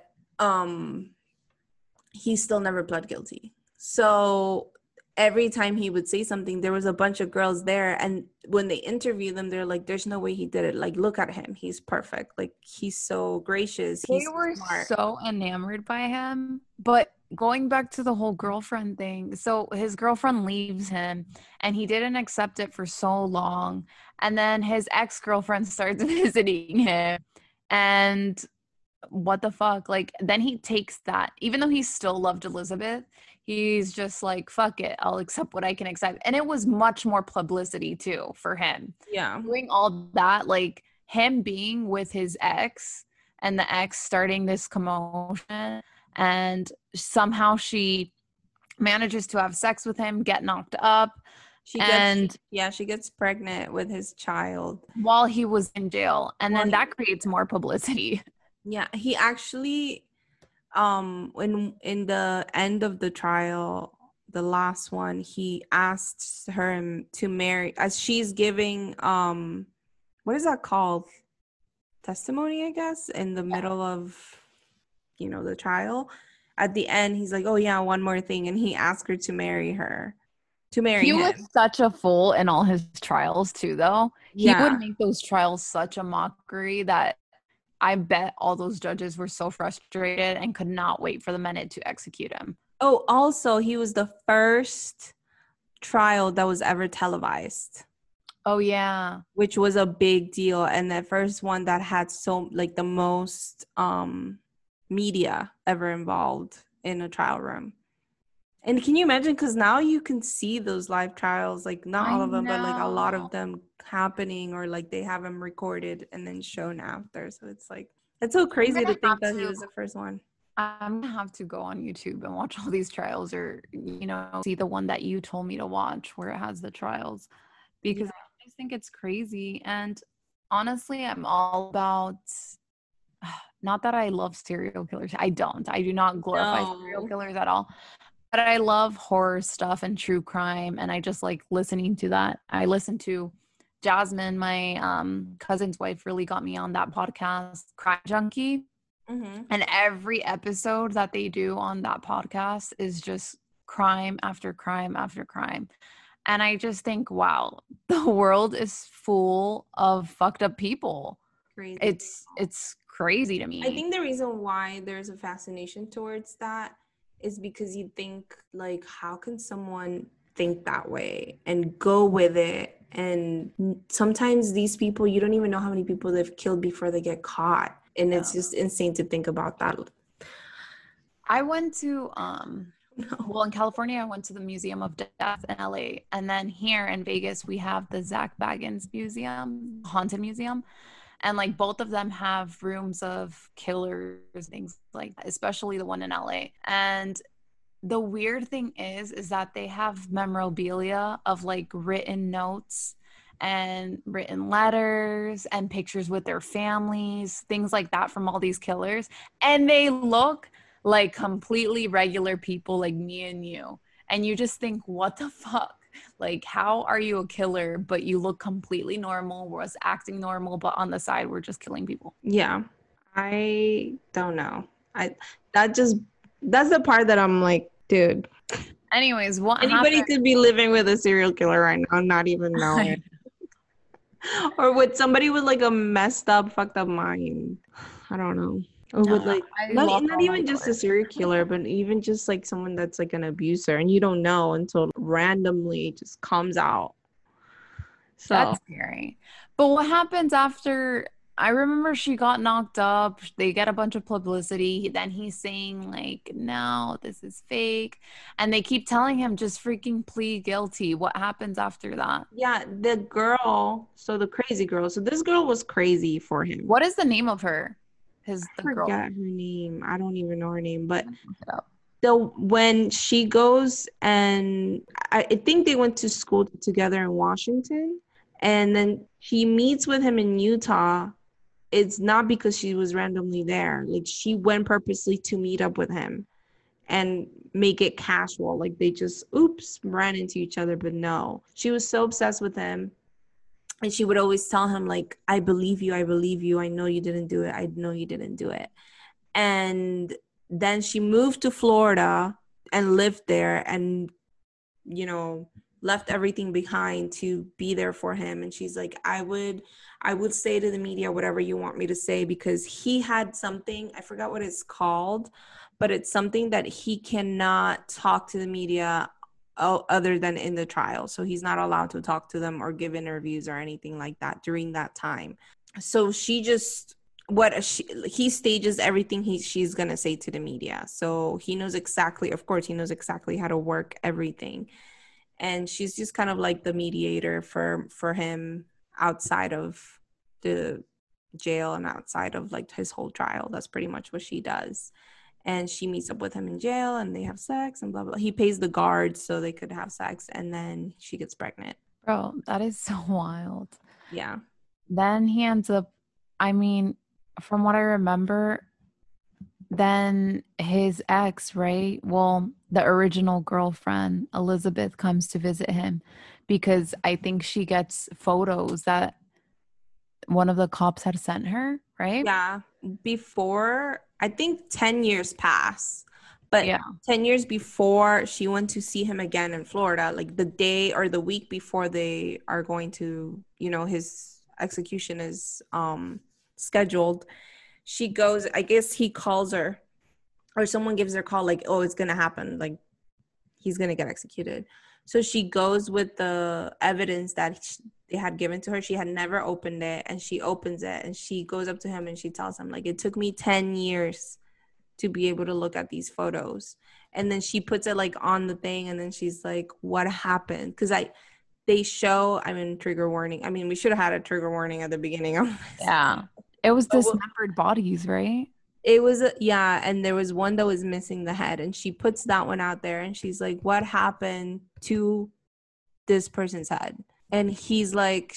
he still never pled guilty. So every time he would say something, there was a bunch of girls there, and when they interview them, they're like, there's no way he did it. Like, look at him, he's perfect, like he's so gracious, they were smart. So enamored by him. But going back to the whole girlfriend thing. So his girlfriend leaves him and he didn't accept it for so long. And then his ex-girlfriend starts visiting him. And what the fuck? Like, then he takes that, even though he still loved Elizabeth, he's just like, fuck it, I'll accept what I can accept. And it was much more publicity too for him. Yeah. Doing all that, like him being with his ex and the ex starting this commotion, and somehow she manages to have sex with him, get knocked up, She gets pregnant with his child while he was in jail, and then that creates more publicity. Yeah, he actually in the end of the trial, the last one, he asks her to marry as she's giving what is that called? Testimony, I guess, in the middle of the trial. At the end, he's like, "Oh yeah, one more thing," and he asked her to marry him. He was such a fool in all his trials too, though. He would make those trials such a mockery that I bet all those judges were so frustrated and could not wait for the minute to execute him. Oh, also, he was the first trial that was ever televised. Oh, yeah. Which was a big deal. And the first one that had the most media ever involved in a trial room. And can you imagine? Because now you can see those live trials, like not all of them, but like a lot of them happening, or like they have them recorded and then shown after. So it's like, it's so crazy to think that he was the first one. I'm gonna have to go on YouTube and watch all these trials, or see the one that you told me to watch where it has the trials, because I just think it's crazy. And honestly, I'm all about, not that I love serial killers. I do not glorify serial killers at all. But I love horror stuff and true crime, and I just like listening to that. I listen to Jasmine, my cousin's wife, really got me on that podcast, Crime Junkie. Mm-hmm. And every episode that they do on that podcast is just crime after crime after crime. And I just think, wow, the world is full of fucked up people. Crazy. It's crazy to me. I think the reason why there's a fascination towards that is because you think, like, how can someone think that way and go with it? And sometimes these people, you don't even know how many people they've killed before they get caught. And it's just insane to think about that. I went to, well, in California, I went to the Museum of Death in LA. And then here in Vegas, we have the Zach Baggins Museum, Haunted Museum. And like both of them have rooms of killers, things like that, especially the one in LA. And the weird thing is that they have memorabilia of like written notes and written letters and pictures with their families, things like that from all these killers. And they look like completely regular people like me and you. And you just think, what the fuck? Like, how are you a killer, but you look completely normal, was acting normal, but on the side, we're just killing people? Yeah. I don't know. That's the part that I'm like, dude. Anyways, anybody could be living with a serial killer right now, not even knowing. Or with somebody with like a messed up, fucked up mind. I don't know. Or with like not even just a serial killer, but even just like someone that's like an abuser, and you don't know until randomly it just comes out. So that's scary. But what happens after? I remember she got knocked up. They get a bunch of publicity. Then he's saying like, no, this is fake. And they keep telling him just freaking plead guilty. What happens after that? Yeah, the girl. So the crazy girl. So this girl was crazy for him. What is the name of her? I forget her name. I don't even know her name. But when she goes, and I think they went to school together in Washington. And then she meets with him in Utah. It's not because she was randomly there. Like, she went purposely to meet up with him and make it casual. Like, they just, ran into each other. But no, she was so obsessed with him. And she would always tell him, like, I believe you. I believe you. I know you didn't do it. I know you didn't do it. And then she moved to Florida and lived there and, left everything behind to be there for him. And she's like, I would say to the media whatever you want me to say, because he had something, I forgot what it's called, but it's something that he cannot talk to the media other than in the trial. So he's not allowed to talk to them or give interviews or anything like that during that time. So she just, he stages everything she's going to say to the media. So he knows exactly, of course, he knows exactly how to work everything. And she's just kind of like the mediator for him outside of the jail and outside of like his whole trial. That's pretty much what she does. And she meets up with him in jail and they have sex and blah, blah. He pays the guards so they could have sex, and then she gets pregnant. Bro, that is so wild. Yeah. Then he ends up, I mean, from what I remember, then his ex, right? Well, the original girlfriend, Elizabeth, comes to visit him because I think she gets photos that one of the cops had sent her, right? Yeah. Before, I think 10 years pass. But yeah, 10 years before she went to see him again in Florida, like the day or the week before they are going to, his execution is scheduled, she goes, I guess he calls her or someone gives her a call like, oh, it's going to happen. Like, he's going to get executed. So she goes with the evidence that they had given to her. She had never opened it, and she opens it and she goes up to him and she tells him, like, it took me 10 years to be able to look at these photos. And then she puts it like on the thing, and then she's like, what happened? Because they show, trigger warning. I mean, we should have had a trigger warning at the beginning of this. Yeah. It was dismembered bodies, right? It was, and there was one that was missing the head, and she puts that one out there, and she's like, what happened to this person's head? And she's like,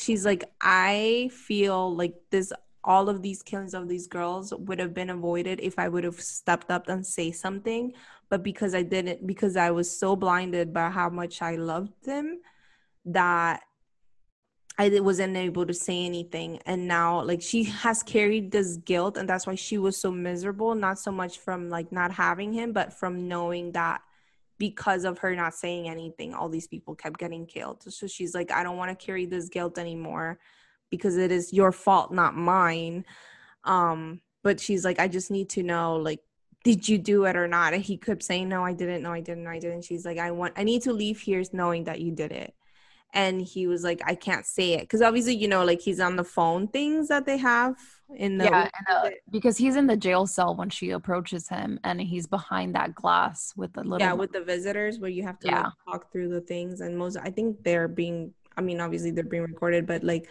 I feel like all of these killings of these girls would have been avoided if I would have stepped up and say something. But because I didn't, because I was so blinded by how much I loved them, that I wasn't able to say anything. And now, like, she has carried this guilt, and that's why she was so miserable, not so much from like not having him, but from knowing that because of her not saying anything, all these people kept getting killed. So she's like, I don't want to carry this guilt anymore because it is your fault, not mine. But she's like, I just need to know, like, did you do it or not? And he kept saying, no, I didn't. She's like, I need to leave here knowing that you did it. And he was like, I can't say it. Because obviously, like, he's on the phone things that they have in the... because he's in the jail cell when she approaches him, and he's behind that glass with the little... Yeah, with the visitors where you have to like, talk through the things. And I think they're being... obviously they're being recorded, but like...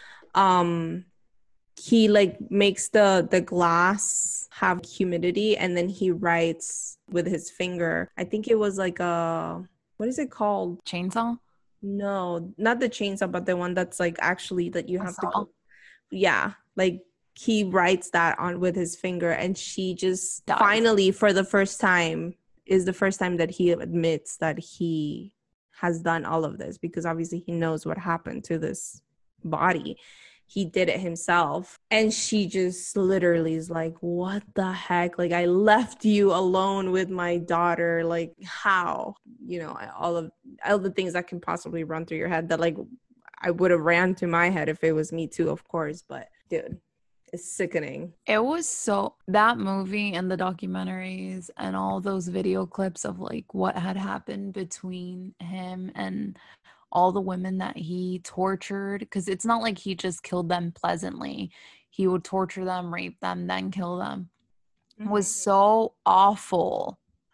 he like makes the glass have humidity, and then he writes with his finger. I think it was like a... what is it called? Chainsaw? No, not the chainsaw, but the one that's like actually that you have to go. Yeah, like he writes that on with his finger, and she just finally, for the first time, is the first time that he admits that he has done all of this, because obviously he knows what happened to this body. He did it himself. And she just literally is like, what the heck? Like, I left you alone with my daughter. Like, how? All of the things that can possibly run through your head that, like, I would have ran through my head if it was me too, of course. But, dude, it's sickening. It was that movie and the documentaries and all those video clips of, like, what had happened between him and all the women that he tortured, because it's not like he just killed them pleasantly. He would torture them, rape them, then kill them. It was so awful.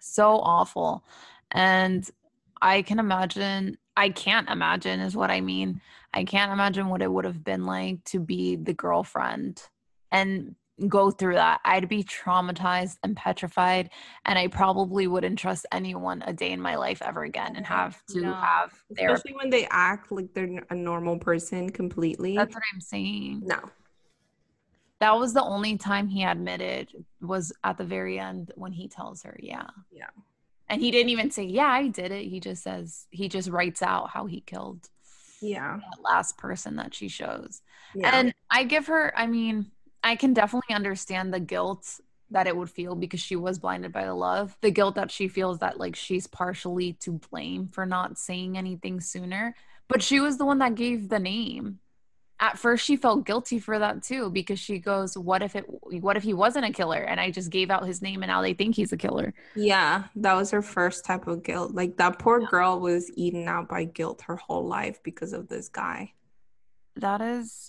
And I can't imagine is what I mean. I can't imagine what it would have been like to be the girlfriend and go through that. I'd be traumatized and petrified, and I probably wouldn't trust anyone a day in my life ever again, and have therapy. Especially when they act like they're a normal person completely. That's what I'm saying. No. That was the only time he admitted, was at the very end when he tells her, yeah. And he didn't even say, yeah, I did it. He just writes out how he killed that last person that she shows. And I give her, I can definitely understand the guilt that it would feel because she was blinded by the love. The guilt that she feels that like she's partially to blame for not saying anything sooner. But she was the one that gave the name. At first she felt guilty for that too, because she goes, what if he wasn't a killer and I just gave out his name and now they think he's a killer? Yeah, that was her first type of guilt. Like that poor girl was eaten out by guilt her whole life because of this guy. That is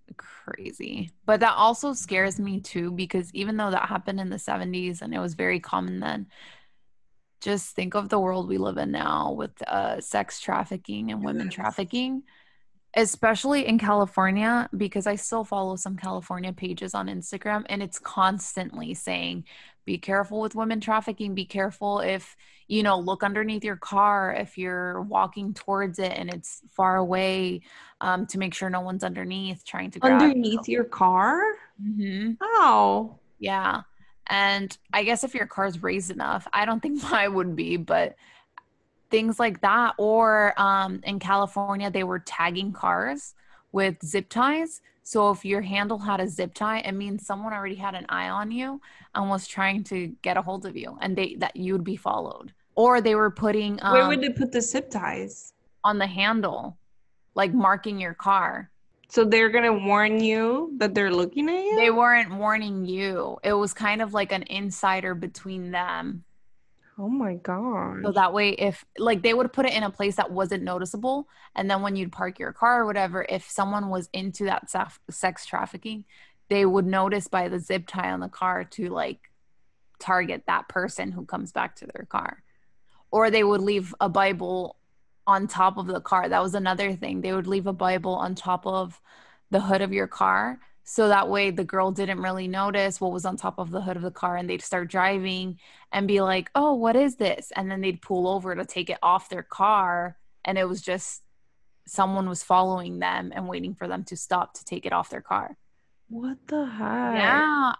crazy. But that also scares me too, because even though that happened in the 70s and it was very common then, just think of the world we live in now with sex trafficking and women trafficking, especially in California, because I still follow some California pages on Instagram and it's constantly saying, be careful with women trafficking, be careful if, look underneath your car if you're walking towards it and it's far away, to make sure no one's underneath trying to grab Underneath your car? you. Oh. Yeah. And I guess if your car's raised enough, I don't think mine would be, but things like that. Or in California, they were tagging cars with zip ties. So if your handle had a zip tie, it means someone already had an eye on you and was trying to get a hold of you, and that you would be followed. Or they were putting where would they put the zip ties? On the handle, like marking your car. So they're gonna warn you that they're looking at you? They weren't warning you. It was kind of like an insider between them. Oh my god. So that way, if like they would put it in a place that wasn't noticeable, and then when you'd park your car or whatever, if someone was into that sex trafficking, they would notice by the zip tie on the car to like target that person who comes back to their car. Or they would leave a Bible on top of the car. That was another thing. They would leave a Bible on top of the hood of your car. So that way the girl didn't really notice what was on top of the hood of the car, and they'd start driving and be like, oh, what is this? And then they'd pull over to take it off their car. And it was just someone was following them and waiting for them to stop to take it off their car. What the heck? Yeah.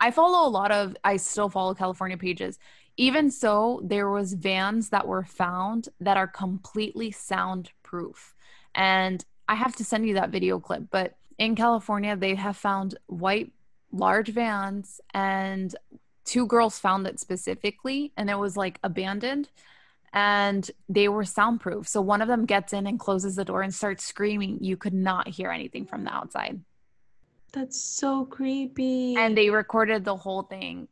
I still follow California pages. Even so, there was vans that were found that are completely soundproof. And I have to send you that video clip, but in California, they have found white, large vans, and 2 girls found it specifically, and it was like abandoned, and they were soundproof. So one of them gets in and closes the door and starts screaming. You could not hear anything from the outside. That's so creepy. And they recorded the whole thing.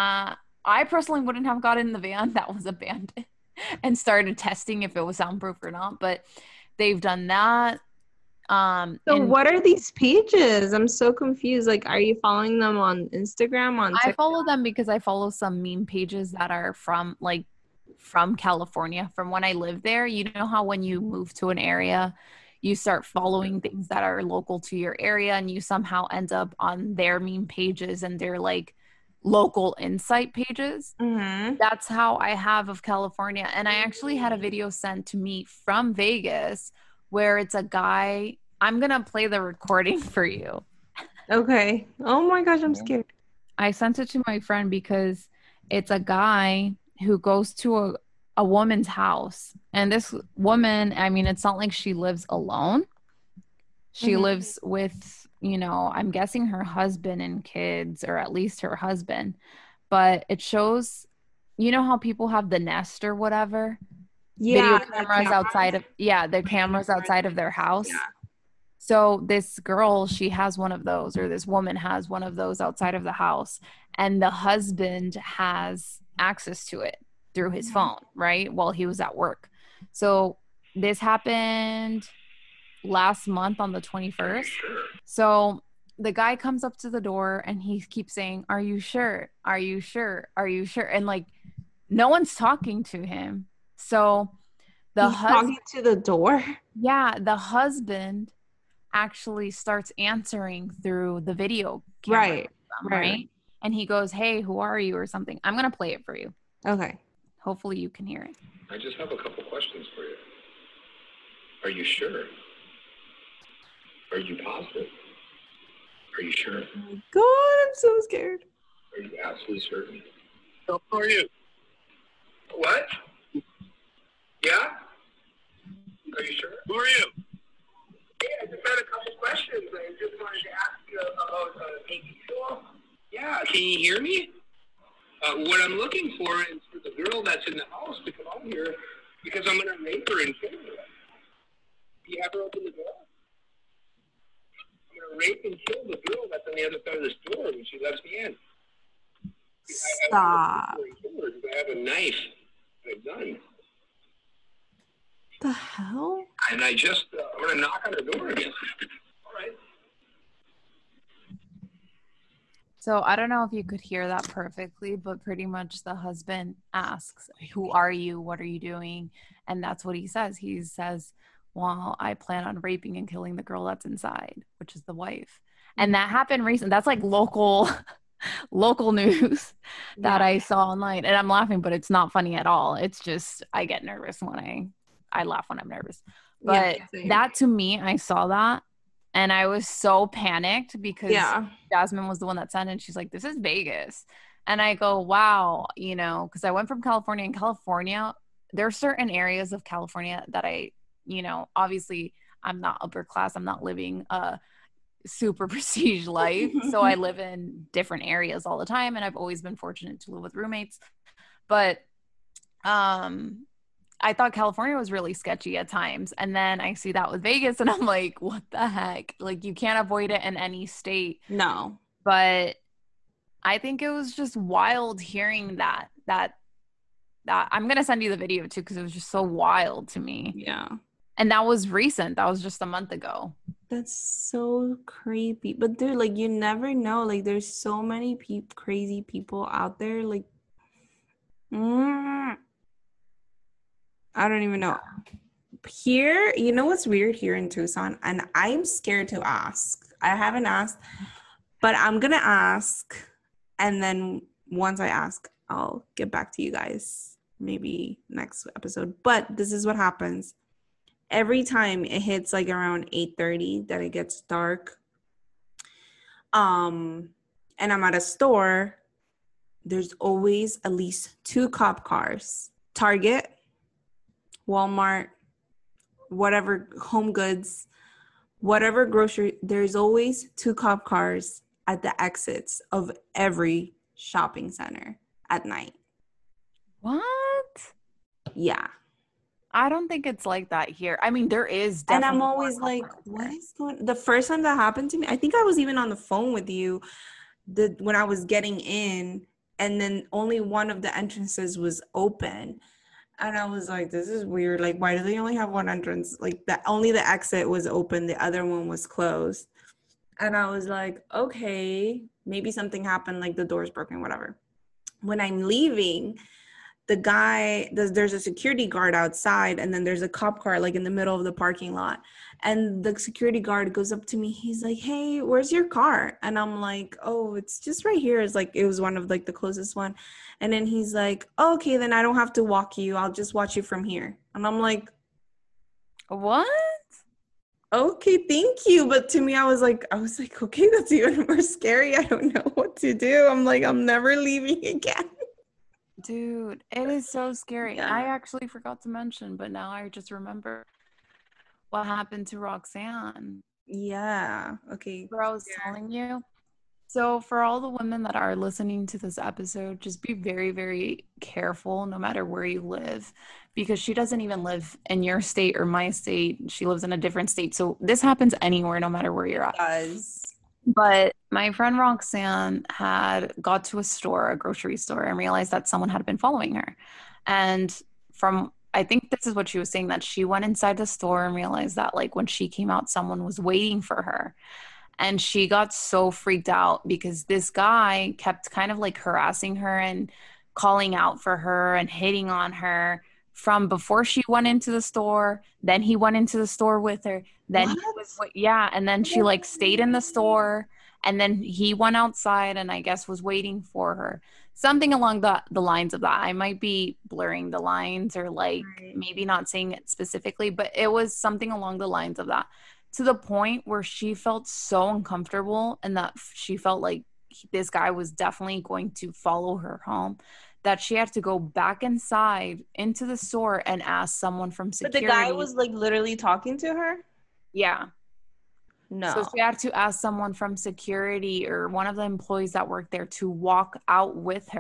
I personally wouldn't have got in the van that was abandoned and started testing if it was soundproof or not, but they've done that. So what are these pages? I'm so confused. Like, are you following them on Instagram? I follow them because I follow some meme pages that are from California, from when I lived there. You know how when you move to an area, you start following things that are local to your area, and you somehow end up on their meme pages and their like local insight pages. Mm-hmm. That's how I have of California. And I actually had a video sent to me from Vegas where it's a guy. I'm going to play the recording for you. Okay. Oh my gosh, I'm scared. I sent it to my friend because it's a guy who goes to a woman's house. And this woman, I mean, it's not like she lives alone. She lives with, I'm guessing her husband and kids, or at least her husband. But it shows, how people have the Nest or whatever? Yeah, video cameras outside of the cameras outside of their house. Yeah. So this girl, she has one of those, or this woman has one of those outside of the house, and the husband has access to it through his phone, right, while he was at work. So this happened last month on the 21st. So the guy comes up to the door and he keeps saying, are you sure? Are you sure? Are you sure? And like no one's talking to him. So the talking to the door. Yeah, the husband actually starts answering through the video camera. Right. And he goes, hey, who are you, or something. I'm going to play it for you. Okay. Hopefully you can hear it. I just have a couple questions for you. Are you sure? Are you positive? Are you sure? Oh my God, I'm so scared. Are you absolutely certain? Who are you? What? Yeah? Are you sure? Who are you? Yeah, I just had a couple questions. I just wanted to ask you about making sure. Yeah, can you hear me? What I'm looking for is for the girl that's in the house to come out here because I'm going to rape her and kill her. Do you have her open the door? I'm going to rape and kill the girl that's on the other side of this door when she lets me in. Stop. I have a knife and a gun. The hell? And I'm going to knock on her door again. All right. So I don't know if you could hear that perfectly, but pretty much the husband asks, who are you? What are you doing? And that's what he says. He says, well, I plan on raping and killing the girl that's inside, which is the wife. And that happened recently. That's like local news that I saw online. And I'm laughing, but it's not funny at all. It's just, I get nervous when I laugh when I'm nervous. But that, to me, I saw that. And I was so panicked because Jasmine was the one that sent it. And she's like, this is Vegas. And I go, wow, because I went from California. In California, there are certain areas of California that obviously I'm not upper class. I'm not living a super prestige life. So I live in different areas all the time. And I've always been fortunate to live with roommates. But I thought California was really sketchy at times. And then I see that with Vegas and I'm like, what the heck? Like, you can't avoid it in any state. No. But I think it was just wild hearing that I'm going to send you the video too, because it was just so wild to me. Yeah. And that was recent. That was just a month ago. That's so creepy. But dude, like, you never know. Like, there's so many crazy people out there. Like, I don't even know. Here, you know what's weird here in Tucson? And I'm scared to ask. I haven't asked, but I'm going to ask. And then once I ask, I'll get back to you guys maybe next episode. But this is what happens. Every time it hits like around 8:30 that it gets dark, and I'm at a store, there's always at least 2 cop cars. Target, Walmart, whatever, Home Goods, whatever grocery, there's always 2 cop cars at the exits of every shopping center at night. What? Yeah. I don't think it's like that here. I mean, there is definitely. And I'm always like, what is going on? The first time that happened to me, I think I was even on the phone with you when I was getting in, and then only one of the entrances was open. And I was like, this is weird. Like, why do they only have one entrance? Like, only the exit was open. The other one was closed. And I was like, okay, maybe something happened. Like, the door's broken, whatever. When I'm leaving, the guy, there's a security guard outside. And then there's a cop car, like, in the middle of the parking lot. And the security guard goes up to me. He's like, hey, where's your car? And I'm like, oh, it's just right here. It's like, it was one of like the closest one. And then he's like, oh, okay, then I don't have to walk you. I'll just watch you from here. And I'm like, what? Okay, thank you. But to me, I was like, okay, that's even more scary. I don't know what to do. I'm like, I'm never leaving again. Dude, it is so scary. Yeah. I actually forgot to mention, but now I just remember what happened to Roxanne. Yeah. Okay. Where I was telling you. So for all the women that are listening to this episode, just be very, very careful no matter where you live, because she doesn't even live in your state or my state. She lives in a different state. So this happens anywhere, no matter where you're at. It does. But my friend Roxanne had got to a grocery store, and realized that someone had been following her. And I think this is what she was saying, that she went inside the store and realized that, like, when she came out, someone was waiting for her. And she got so freaked out because this guy kept kind of like harassing her and calling out for her and hitting on her from before she went into the store. Then he went into the store with her. Then and then she like stayed in the store, and then he went outside and I guess was waiting for her. Something along the lines of that. I might be blurring the lines or like maybe not saying it specifically, but it was something along the lines of that. To the point where she felt so uncomfortable and that she felt like this guy was definitely going to follow her home, that she had to go back inside into the store and ask someone from security. But the guy was like literally talking to her? Yeah. No. So she had to ask someone from security or one of the employees that worked there to walk out with her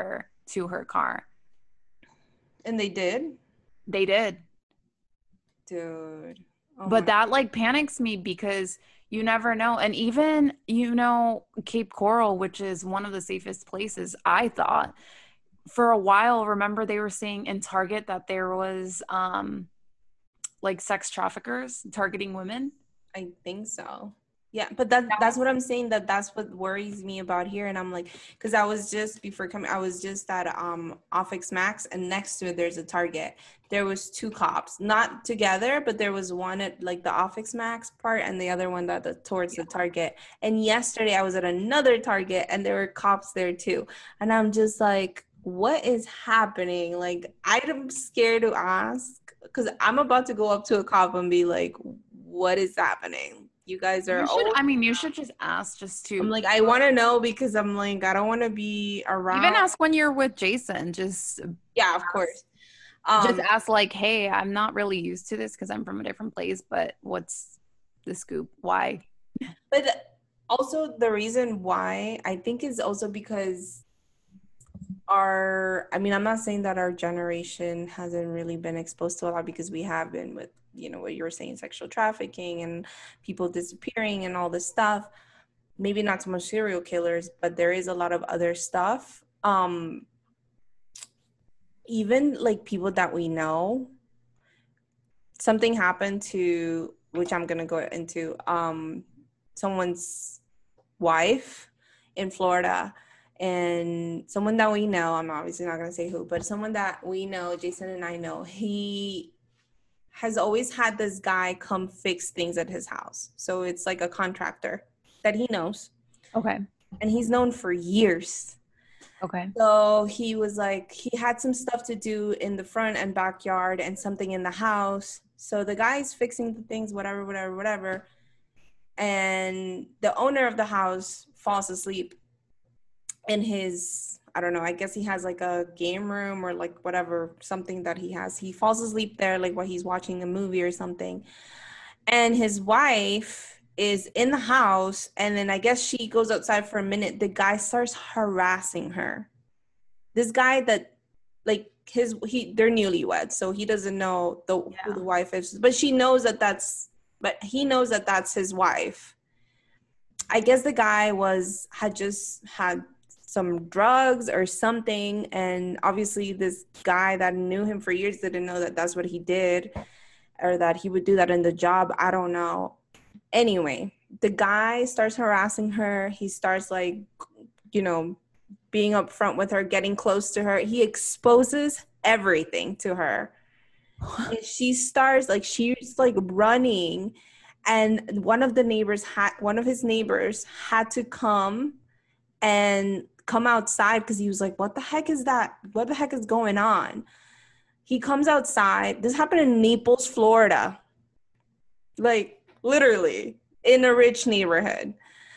to her car. And they did? They did. Dude. Oh But my that like panics me because you never know. And even, Cape Coral, which is one of the safest places, I thought for a while, remember they were saying in Target that there was like sex traffickers targeting women. I think so. Yeah, but that's what I'm saying, that's what worries me about here. And I'm like, because I was just before coming, I was just at Office Max, and next to it there's a Target. There was 2 cops, not together, but there was one at like the Office Max part and the other one towards the Target. And yesterday I was at another Target and there were cops there too. And I'm just like, what is happening? Like, I'm scared to ask because I'm about to go up to a cop and be like, what is happening? You guys are old. You should just ask just to. I'm like, I want to know because I'm like, I don't want to be around. Even ask when you're with Jason. Yeah, of course. Just ask like, hey, I'm not really used to this because I'm from a different place, but what's the scoop? Why? But also the reason why I think is also because I'm not saying that our generation hasn't really been exposed to a lot, because we have been with, what you were saying, sexual trafficking and people disappearing and all this stuff. Maybe not so much serial killers, but there is a lot of other stuff. Even like people that we know, something happened to, which I'm going to go into, someone's wife in Florida. And someone that we know, I'm obviously not going to say who, but someone that we know, Jason and I know, he has always had this guy come fix things at his house. So it's like a contractor that he knows. Okay. And he's known for years. Okay. So he was like, he had some stuff to do in the front and backyard and something in the house. So the guy's fixing the things, whatever. And the owner of the house falls asleep in his, I don't know, I guess he has like a game room or like whatever, something that he has. He falls asleep there like while he's watching a movie or something. And his wife is in the house, and then I guess she goes outside for a minute. The guy starts harassing her. This guy that like they're newlyweds, so he doesn't know who the wife is, but he knows that that's his wife. I guess the guy had just had some drugs or something, and obviously this guy that knew him for years didn't know that that's what he did, or that he would do that in the job. I don't know. Anyway, the guy starts harassing her. He starts like, being upfront with her, getting close to her. He exposes everything to her. And she's like running, and one of his neighbors had to come outside because he was like, what the heck is that? What the heck is going on? He comes outside. This happened in Naples, Florida. Like literally in a rich neighborhood.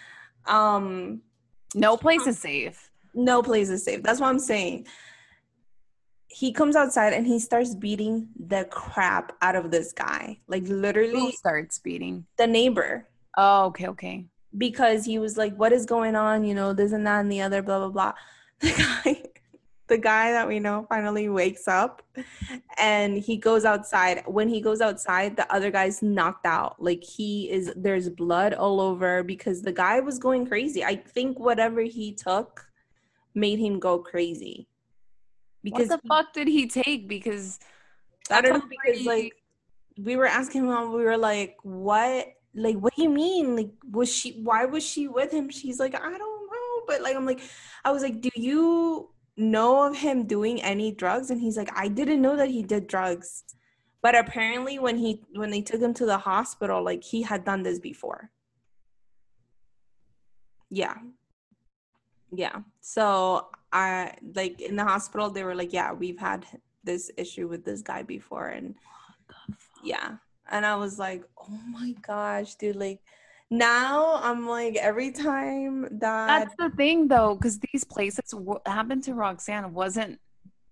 No place is safe. No place is safe. That's what I'm saying. He comes outside and he starts beating the crap out of this guy. Like literally. Who starts beating? The neighbor. Oh, okay. Because he was like, what is going on? This and that and the other, blah, blah, blah. The guy that we know finally wakes up and he goes outside. When he goes outside, the other guy's knocked out. Like there's blood all over because the guy was going crazy. I think whatever he took made him go crazy. Because what the fuck did he take? Because I don't know, because like we were asking him, we were like, what? Like, what do you mean? Like, why was she with him? She's like, I don't know. But like, I was like, do you know of him doing any drugs? And he's like, I didn't know that he did drugs. But apparently when they took him to the hospital, like he had done this before. Yeah. So I like in the hospital, they were like, yeah, we've had this issue with this guy before. And yeah. And I was like, oh my gosh, dude, like now I'm like, every time that's the thing though, because these places, what happened to Roxanne it wasn't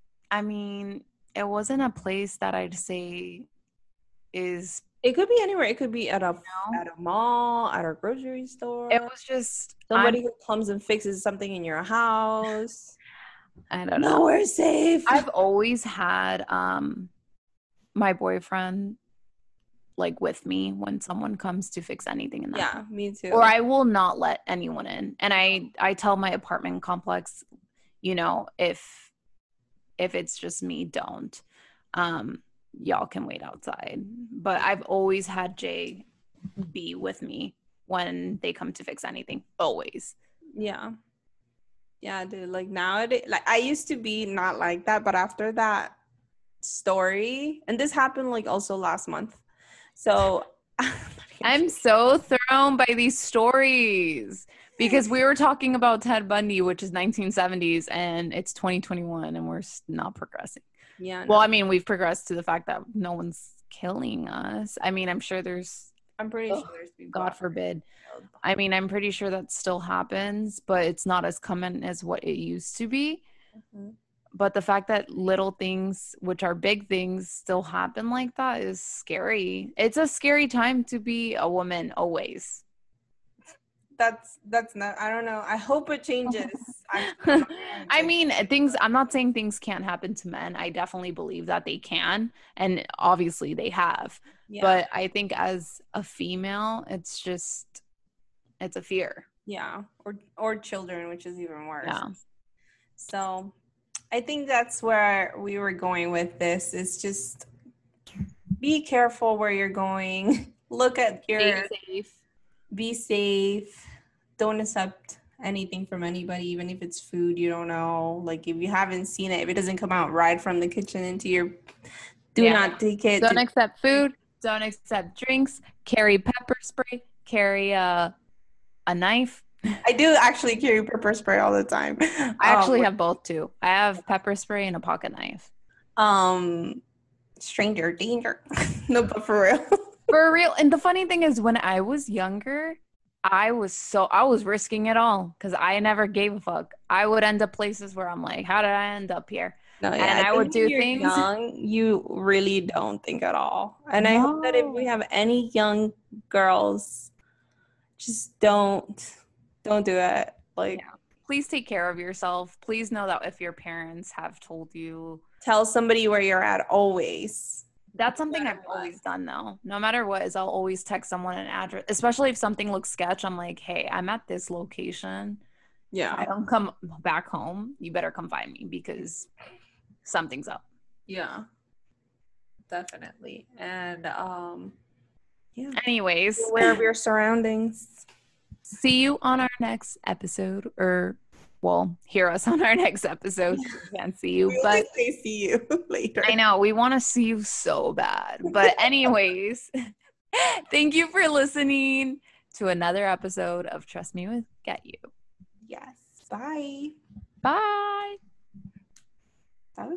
a place that I'd say is. It could be anywhere. It could be at a mall, at a grocery store. It was just somebody who comes and fixes something in your house. I don't No, know. we're safe. I've always had my boyfriend like with me when someone comes to fix anything in that. Yeah, me too. Or I will not let anyone in. And I tell my apartment complex, you know, if it's just me, don't. Y'all can wait outside. But I've always had Jay be with me when they come to fix anything. Always. Yeah. Yeah, dude. Like nowadays, like I used to be not like that, but after that story, and this happened like also last month. So I'm so thrown by these stories because we were talking about Ted Bundy, which is 1970s, and it's 2021, and we're not progressing. Yeah. Well, I mean, we've progressed to the fact that no one's killing us. I mean, I'm sure there's. I'm pretty sure there's people. God forbid. I mean, I'm pretty sure that still happens, but it's not as common as what it used to be. Mm-hmm. But the fact that little things, which are big things, still happen like that is scary. It's a scary time to be a woman always. That's not, I don't know. I hope it changes. I mean, I'm not saying things can't happen to men. I definitely believe that they can. And obviously they have. Yeah. But I think as a female, it's a fear. Yeah. Or children, which is even worse. Yeah. So I think that's where we were going with this. Is just be careful where you're going. Look at be safe. Don't accept anything from anybody, even if it's food you don't know. Like if you haven't seen it, if it doesn't come out right from the kitchen into your, do not take it. Don't accept food. Don't accept drinks. Carry pepper spray. Carry a knife. I do actually carry pepper spray all the time. I actually have both too. I have pepper spray and a pocket knife. Stranger danger. No, but for real. For real. And the funny thing is, when I was younger, I was risking it all because I never gave a fuck. I would end up places where I'm like, how did I end up here? No, yeah, and I would do things. Young, you really don't think at all. And I hope that if we have any young girls, just don't do it. Like, please take care of yourself. Please know that if your parents have told you, tell somebody where you're at always. That's something I've always done though. No matter what, is I'll always text someone an address, especially if something looks sketch. I'm like, hey, I'm at this location. Yeah. If I don't come back home, you better come find me because something's up. Yeah. Definitely. And yeah. Anyways, aware of your surroundings. See you on our next episode, or hear us on our next episode. We can't see you, but say see you later. I know we want to see you so bad. But anyways, thank you for listening to another episode of Trust Me with Get You. Yes. Bye. Bye.